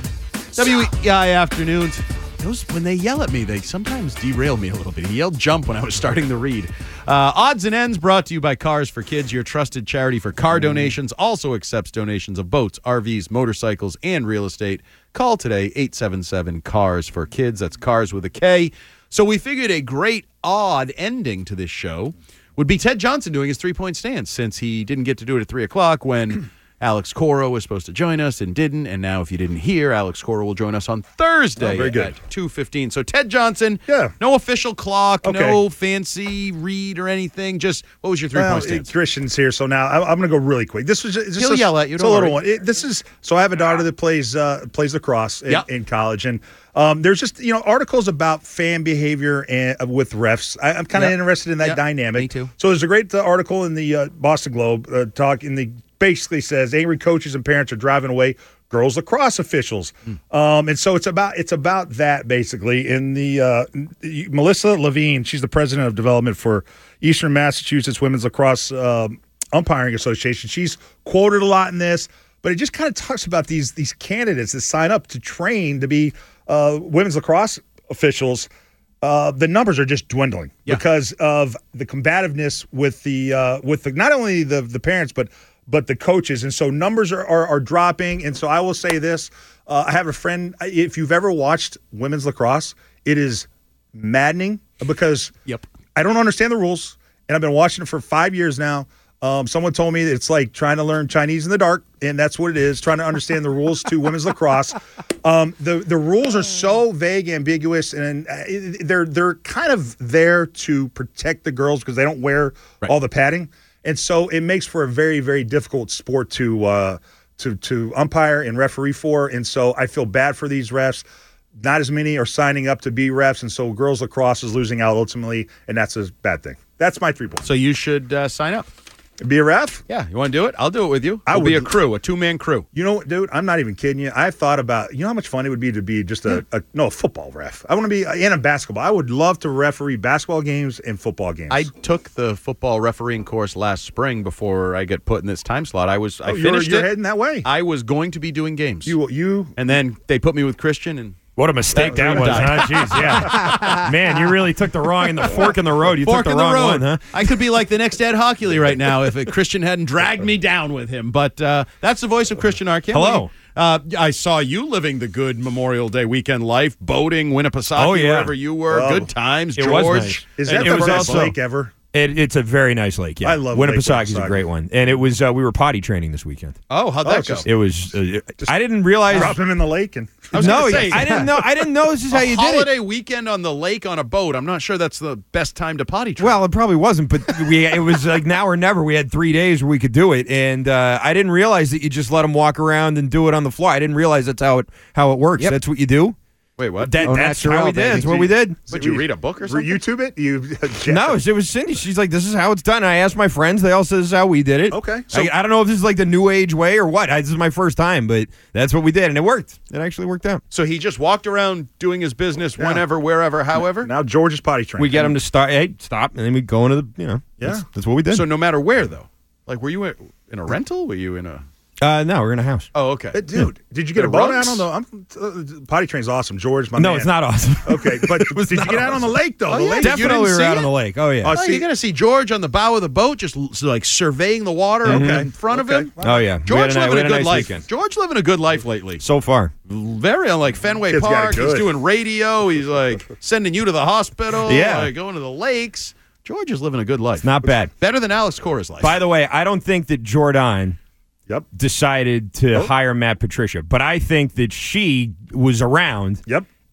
W E E I Afternoons. Those, when they yell at me, they sometimes derail me a little bit. He yelled jump when I was starting to read. Uh, Odds and Ends brought to you by Cars for Kids, your trusted charity for car donations. Also accepts donations of boats, R Vs, motorcycles, and real estate. Call today, eight seven seven, CARS for Kids. That's cars with a K. So we figured a great odd ending to this show would be Ted Johnson doing his three-point stance, since he didn't get to do it at three o'clock when Alex Cora was supposed to join us and didn't. And now if you didn't hear, Alex Cora will join us on Thursday oh, very good. at two fifteen. So Ted Johnson, yeah. no official clock, okay. no fancy read or anything. Just what was your three-point well, stance? It, Christian's here, so now I, I'm going to go really quick. This was just, He'll a, yell at you. It's Don't a little worry. one. It, this is so I have a daughter that plays uh, plays lacrosse in, yep. in college, and um, there's just you know articles about fan behavior and uh, with refs. I, I'm kind of yep. interested in that yep. dynamic. Me too. So there's a great uh, article in the uh, Boston Globe uh, talk in the. Basically says angry coaches and parents are driving away girls lacrosse officials, mm. um, and so it's about it's about that basically. In the uh, Melissa Levine, she's the president of development for Eastern Massachusetts Women's Lacrosse uh, Umpiring Association. She's quoted a lot in this, but it just kind of talks about these these candidates that sign up to train to be uh, women's lacrosse officials. Uh, the numbers are just dwindling yeah. because of the combativeness with the uh, with the not only the the parents but but the coaches. And so numbers are, are, are dropping. And so I will say this. Uh, I have a friend, if you've ever watched women's lacrosse, it is maddening because yep. I don't understand the rules. And I've been watching it for five years now. Um, someone told me that it's like trying to learn Chinese in the dark, and that's what it is, trying to understand the rules to women's lacrosse. Um, the, the rules are so vague, ambiguous, and they're, they're kind of there to protect the girls because they don't wear right. all the padding. And so it makes for a very, very difficult sport to uh, to to umpire and referee for. And so I feel bad for these refs. Not as many are signing up to be refs, and so girls lacrosse is losing out ultimately, and that's a bad thing. That's my three points. So you should uh, sign up. Be a ref? Yeah. You want to do it? I'll do it with you. I We'll would be a crew, a two-man crew. You know what, dude? I'm not even kidding you. I've thought about, you know how much fun it would be to be just a, a no, a football ref. I want to be in a basketball. I would love to referee basketball games and football games. I took the football refereeing course last spring before I get put in this time slot. I was, I oh, finished you're, you're it. heading that way. I was going to be doing games. You, you, and then they put me with Christian, and what a mistake that, that was, huh? Jeez, yeah. Man, you really took the wrong, in the fork in the road. You fork took the in wrong the road. one, huh? I could be like the next Ed Hockley right now if it, Christian hadn't dragged me down with him. But uh, that's the voice of Christian Arcand. Hello. Uh, I saw you living the good Memorial Day weekend life, boating, Winnipesaukee, oh, yeah. wherever you were. Oh. Good times, it George. Was nice. Is that it the was best also, lake ever? It, it's a very nice lake. Yeah, I love Winnipesaukee is a great one, and it was uh, we were potty training this weekend. Oh, how'd Oh, that it's go? just- It was. Uh, I didn't realize. Drop him in the lake and I was no, gonna say, I didn't know. I didn't know this is how a you did it. holiday weekend on the lake on a boat. I'm not sure that's the best time to potty train. Well, it probably wasn't, but we it was like now or never. We had three days where we could do it, and uh, I didn't realize that you just let them walk around and do it on the floor. I didn't realize that's how it how it works. Yep. That's what you do. Wait, what? That, Oh, that's natural, how we did. baby. That's what we did. Did you read a book or something? YouTube it? You No, it was Cindy. She's like, "This is how it's done." And I asked my friends; they all said, "This is how we did it." Okay. So I, I don't know if this is like the new age way or what. I, this is my first time, but that's what we did, and it worked. It actually worked out. So he just walked around doing his business whenever, wherever, however? Now George is potty training. We get him to start. Hey, stop, and then we go into the. You know, Yeah. that's, that's what we did. So no matter where, though? Like, were you in a rental? Were you in a... uh, no, we're in a house. Oh, okay. Hey, dude, did you get The a boat rugs? out on the I'm, uh, potty train's awesome, George? My no, man. it's not awesome. Okay, but did you not get out on the lake though? Oh, the yeah. lake, Def- Definitely, we were see out it? on the lake. Oh yeah. Oh, Oh, see- you're going to see George on the bow of the boat just l- like surveying the water Okay. in front of Okay. him. Oh yeah. We George had a, living we a had a good nice life. weekend. George living a good life lately. So far. Very unlike Fenway Kid's got it Park. He's good. doing radio. He's like sending you to the hospital. Yeah. Like going to the lakes. George is living a good life. Not bad. Better than Alex Cora's life. By the way, I don't think that Jordan Yep. decided to Nope. hire Matt Patricia, but I think that she was around Yep.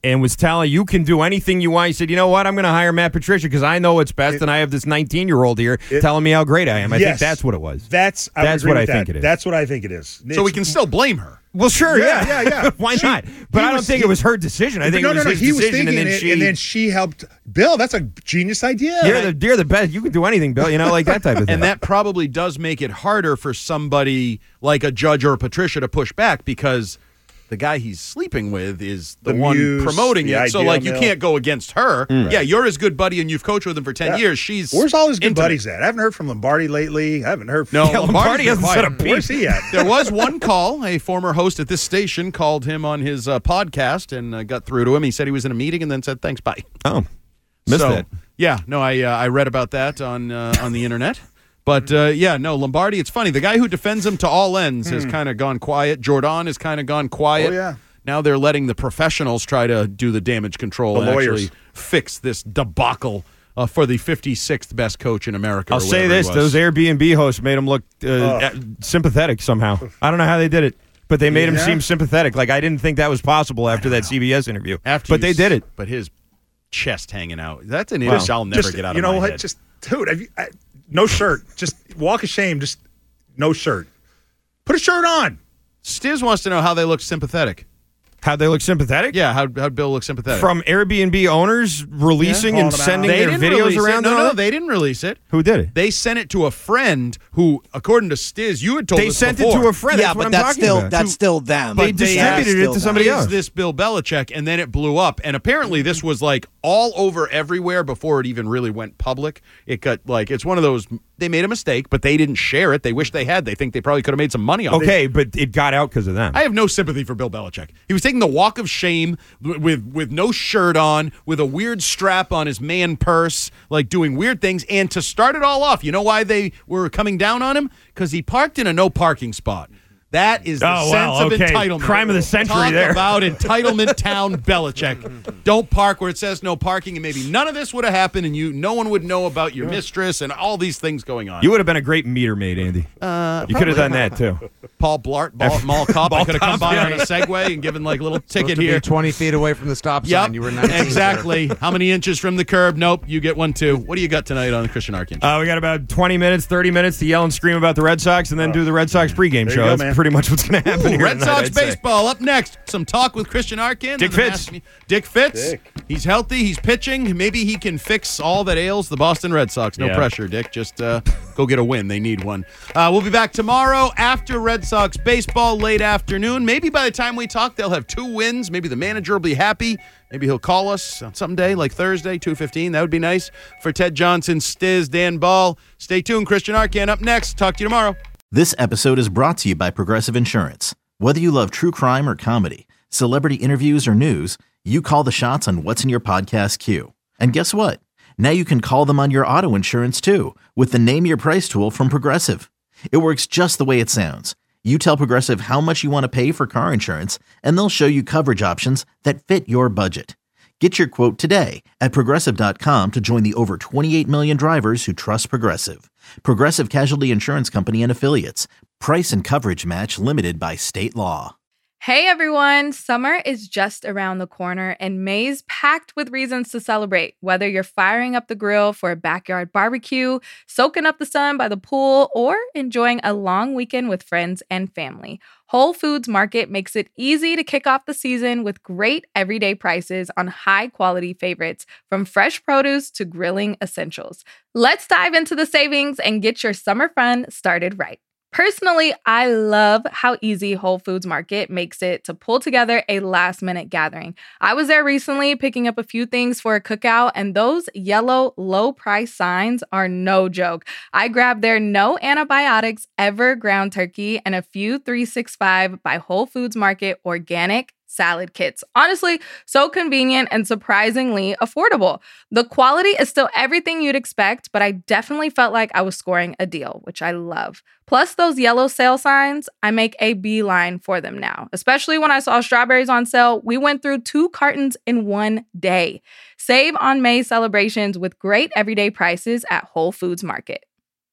and was telling you can do anything you want. He said, you know what? I'm going to hire Matt Patricia because I know what's best, It- and I have this nineteen-year-old here It- telling me how great I am. I Yes. think that's what it was. That's I would That's agree what with I think that. it is. That's what I think it is. So we can still blame her. Well, sure, Yeah, yeah. yeah, yeah. Why She- not? But he I don't was- think it was her decision. I think no, it was no, no. his He was decision, thinking and then it, she... and then she helped. Bill, that's a genius idea. You're the, you're the best. You can do anything, Bill. You know, like that type of thing. And that probably does make it harder for somebody like a Judge or a Patricia to push back because the guy he's sleeping with is the, The one muse, promoting the it. So, ideal like, you male. can't go against her. Mm. Yeah, you're his good buddy and you've coached with him for ten Yeah. years. She's Where's all his good intimate. buddies at? I haven't heard from Lombardi lately. I haven't heard from No, Yeah, Lombardi's Lombardi been hasn't quiet. said a peep. Where's he at? There was one call. A former host at this station called him on his uh, podcast and uh, got through to him. He said he was in a meeting and then said, thanks, bye. Oh, missed so, it. Yeah, no, I uh, I read about that on uh, on the internet. But, uh, yeah, no, Lombardi, it's funny. The guy who defends him to all ends has kind of gone quiet. Jordan has kind of gone quiet. Oh, yeah. Now they're letting the professionals try to do the damage control The and lawyers. actually fix this debacle uh, for the fifty-sixth best coach in America. I'll or say whatever he this: was. those Airbnb hosts made him look uh, Ugh. sympathetic somehow. I don't know how they did it, but they made him Yeah. seem sympathetic. Like I didn't think that was possible after that C B S interview. After but you they did it. s- But his chest hanging out. That's an Wow. image I'll never Just, get out you of know my what? head. Just dude, have you, I, no shirt. Just walk of shame. Just no shirt. Put a shirt on. Stiz wants to know how they look sympathetic. How'd they look sympathetic? Yeah, how how'd Bill look sympathetic? From Airbnb owners releasing Yeah, and calling them out. sending they their didn't videos release around. it. and No, all no, that? they didn't release it. Who did it? They sent it to a friend who, according to Stiz, you had told They us sent before. it to a friend. yeah, That's what but I'm that's talking still about. that's still them. They But distributed that's it to still somebody them. Is else. this Bill Belichick? And then it blew up. And apparently this was like all over everywhere before it even really went public. It got like, it's one of those, they made a mistake, but they didn't share it. They wish they had. They think they probably could have made some money on it. Okay, but it got out because of them. I have no sympathy for Bill Belichick. He was taking the walk of shame w- with with no shirt on, with a weird strap on his man purse, like doing weird things. And to start it all off, you know why they were coming down on him? Because he parked in a no parking spot. That is the Oh, sense wow, of okay. entitlement. Crime of the century Talk there. about entitlement town Belichick. Don't park where it says no parking, and maybe none of this would have happened, and you no one would know about your mistress and all these things going on. You would have been a great meter maid, Andy. Uh, you could have done that too. Paul Blart, ball, mall cop. I Ball could have come cop, by yeah. on a Segway and given like a little Supposed ticket to be here. twenty feet away from the stop sign. Yep, You were nineteen. exactly. How many inches from the curb? Nope, you get one too. What do you got tonight on the Christian Arkin? Uh, we got about twenty minutes, thirty minutes to yell and scream about the Red Sox and then do the Red Sox pregame There you show. go, That's man. pretty much what's going to happen Ooh, here Red tonight, Sox I'd say. baseball up next. Some talk with Christian Arkin. Dick and the Fitz. Mas- Dick Fitz. Dick. He's healthy. He's pitching. Maybe he can fix all that ails the Boston Red Sox. No Yeah. pressure, Dick. Just uh, go get a win. They need one. Uh, we'll be back tomorrow after Red Sox baseball, late afternoon. Maybe by the time we talk, they'll have two wins. Maybe the manager will be happy. Maybe he'll call us on some day, like Thursday, two fifteen. That would be nice. For Ted Johnson, Stiz, Dan Ball. Stay tuned. Christian Arkin up next. Talk to you tomorrow. This episode is brought to you by Progressive Insurance. Whether you love true crime or comedy, celebrity interviews or news, you call the shots on what's in your podcast queue. And guess what? Now you can call them on your auto insurance too with the Name Your Price tool from Progressive. It works just the way it sounds. You tell Progressive how much you want to pay for car insurance, and they'll show you coverage options that fit your budget. Get your quote today at Progressive dot com to join the over twenty-eight million drivers who trust Progressive. Progressive Casualty Insurance Company and Affiliates. Price and coverage match limited by state law. Hey everyone, summer is just around the corner and May's packed with reasons to celebrate. Whether you're firing up the grill for a backyard barbecue, soaking up the sun by the pool, or enjoying a long weekend with friends and family, Whole Foods Market makes it easy to kick off the season with great everyday prices on high-quality favorites, from fresh produce to grilling essentials. Let's dive into the savings and get your summer fun started right. Personally, I love how easy Whole Foods Market makes it to pull together a last-minute gathering. I was there recently picking up a few things for a cookout, and those yellow low-price signs are no joke. I grabbed their no antibiotics ever ground turkey and a few three sixty-five by Whole Foods Market organic salad kits. Honestly, so convenient and surprisingly affordable. The quality is still everything you'd expect, but I definitely felt like I was scoring a deal, which I love. Plus those yellow sale signs, I make a beeline for them now. Especially when I saw strawberries on sale, we went through two cartons in one day. Save on May celebrations with great everyday prices at Whole Foods Market.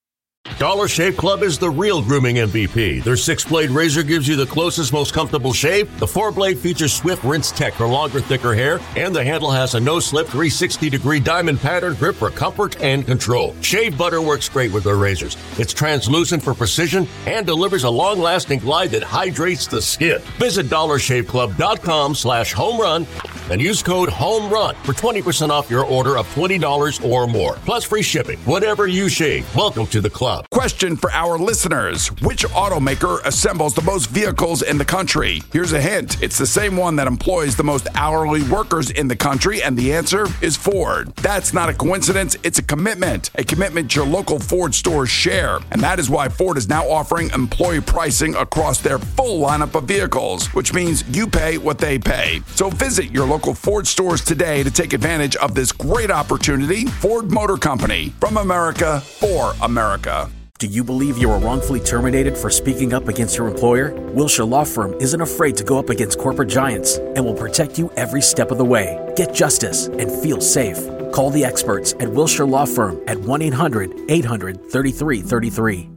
Dollar Shave Club is the real grooming M V P. Their six-blade razor gives you the closest, most comfortable shave. The four-blade features Swift Rinse Tech for longer, thicker hair. And the handle has a no-slip three hundred sixty degree diamond pattern grip for comfort and control. Shave butter works great with their razors. It's translucent for precision and delivers a long-lasting glide that hydrates the skin. Visit dollar shave club dot com slash home run and use code HOMERUN for twenty percent off your order of twenty dollars or more. Plus free shipping. Whatever you shave, welcome to the club. Question for our listeners. Which automaker assembles the most vehicles in the country? Here's a hint. It's the same one that employs the most hourly workers in the country, and the answer is Ford. That's not a coincidence. It's a commitment. A commitment your local Ford stores share. And that is why Ford is now offering employee pricing across their full lineup of vehicles, which means you pay what they pay. So visit your local Ford stores today to take advantage of this great opportunity. Ford Motor Company, from America, for America. Do you believe you were wrongfully terminated for speaking up against your employer? Wilshire Law Firm isn't afraid to go up against corporate giants and will protect you every step of the way. Get justice and feel safe. Call the experts at Wilshire Law Firm at one eight hundred eight hundred thirty-three thirty-three.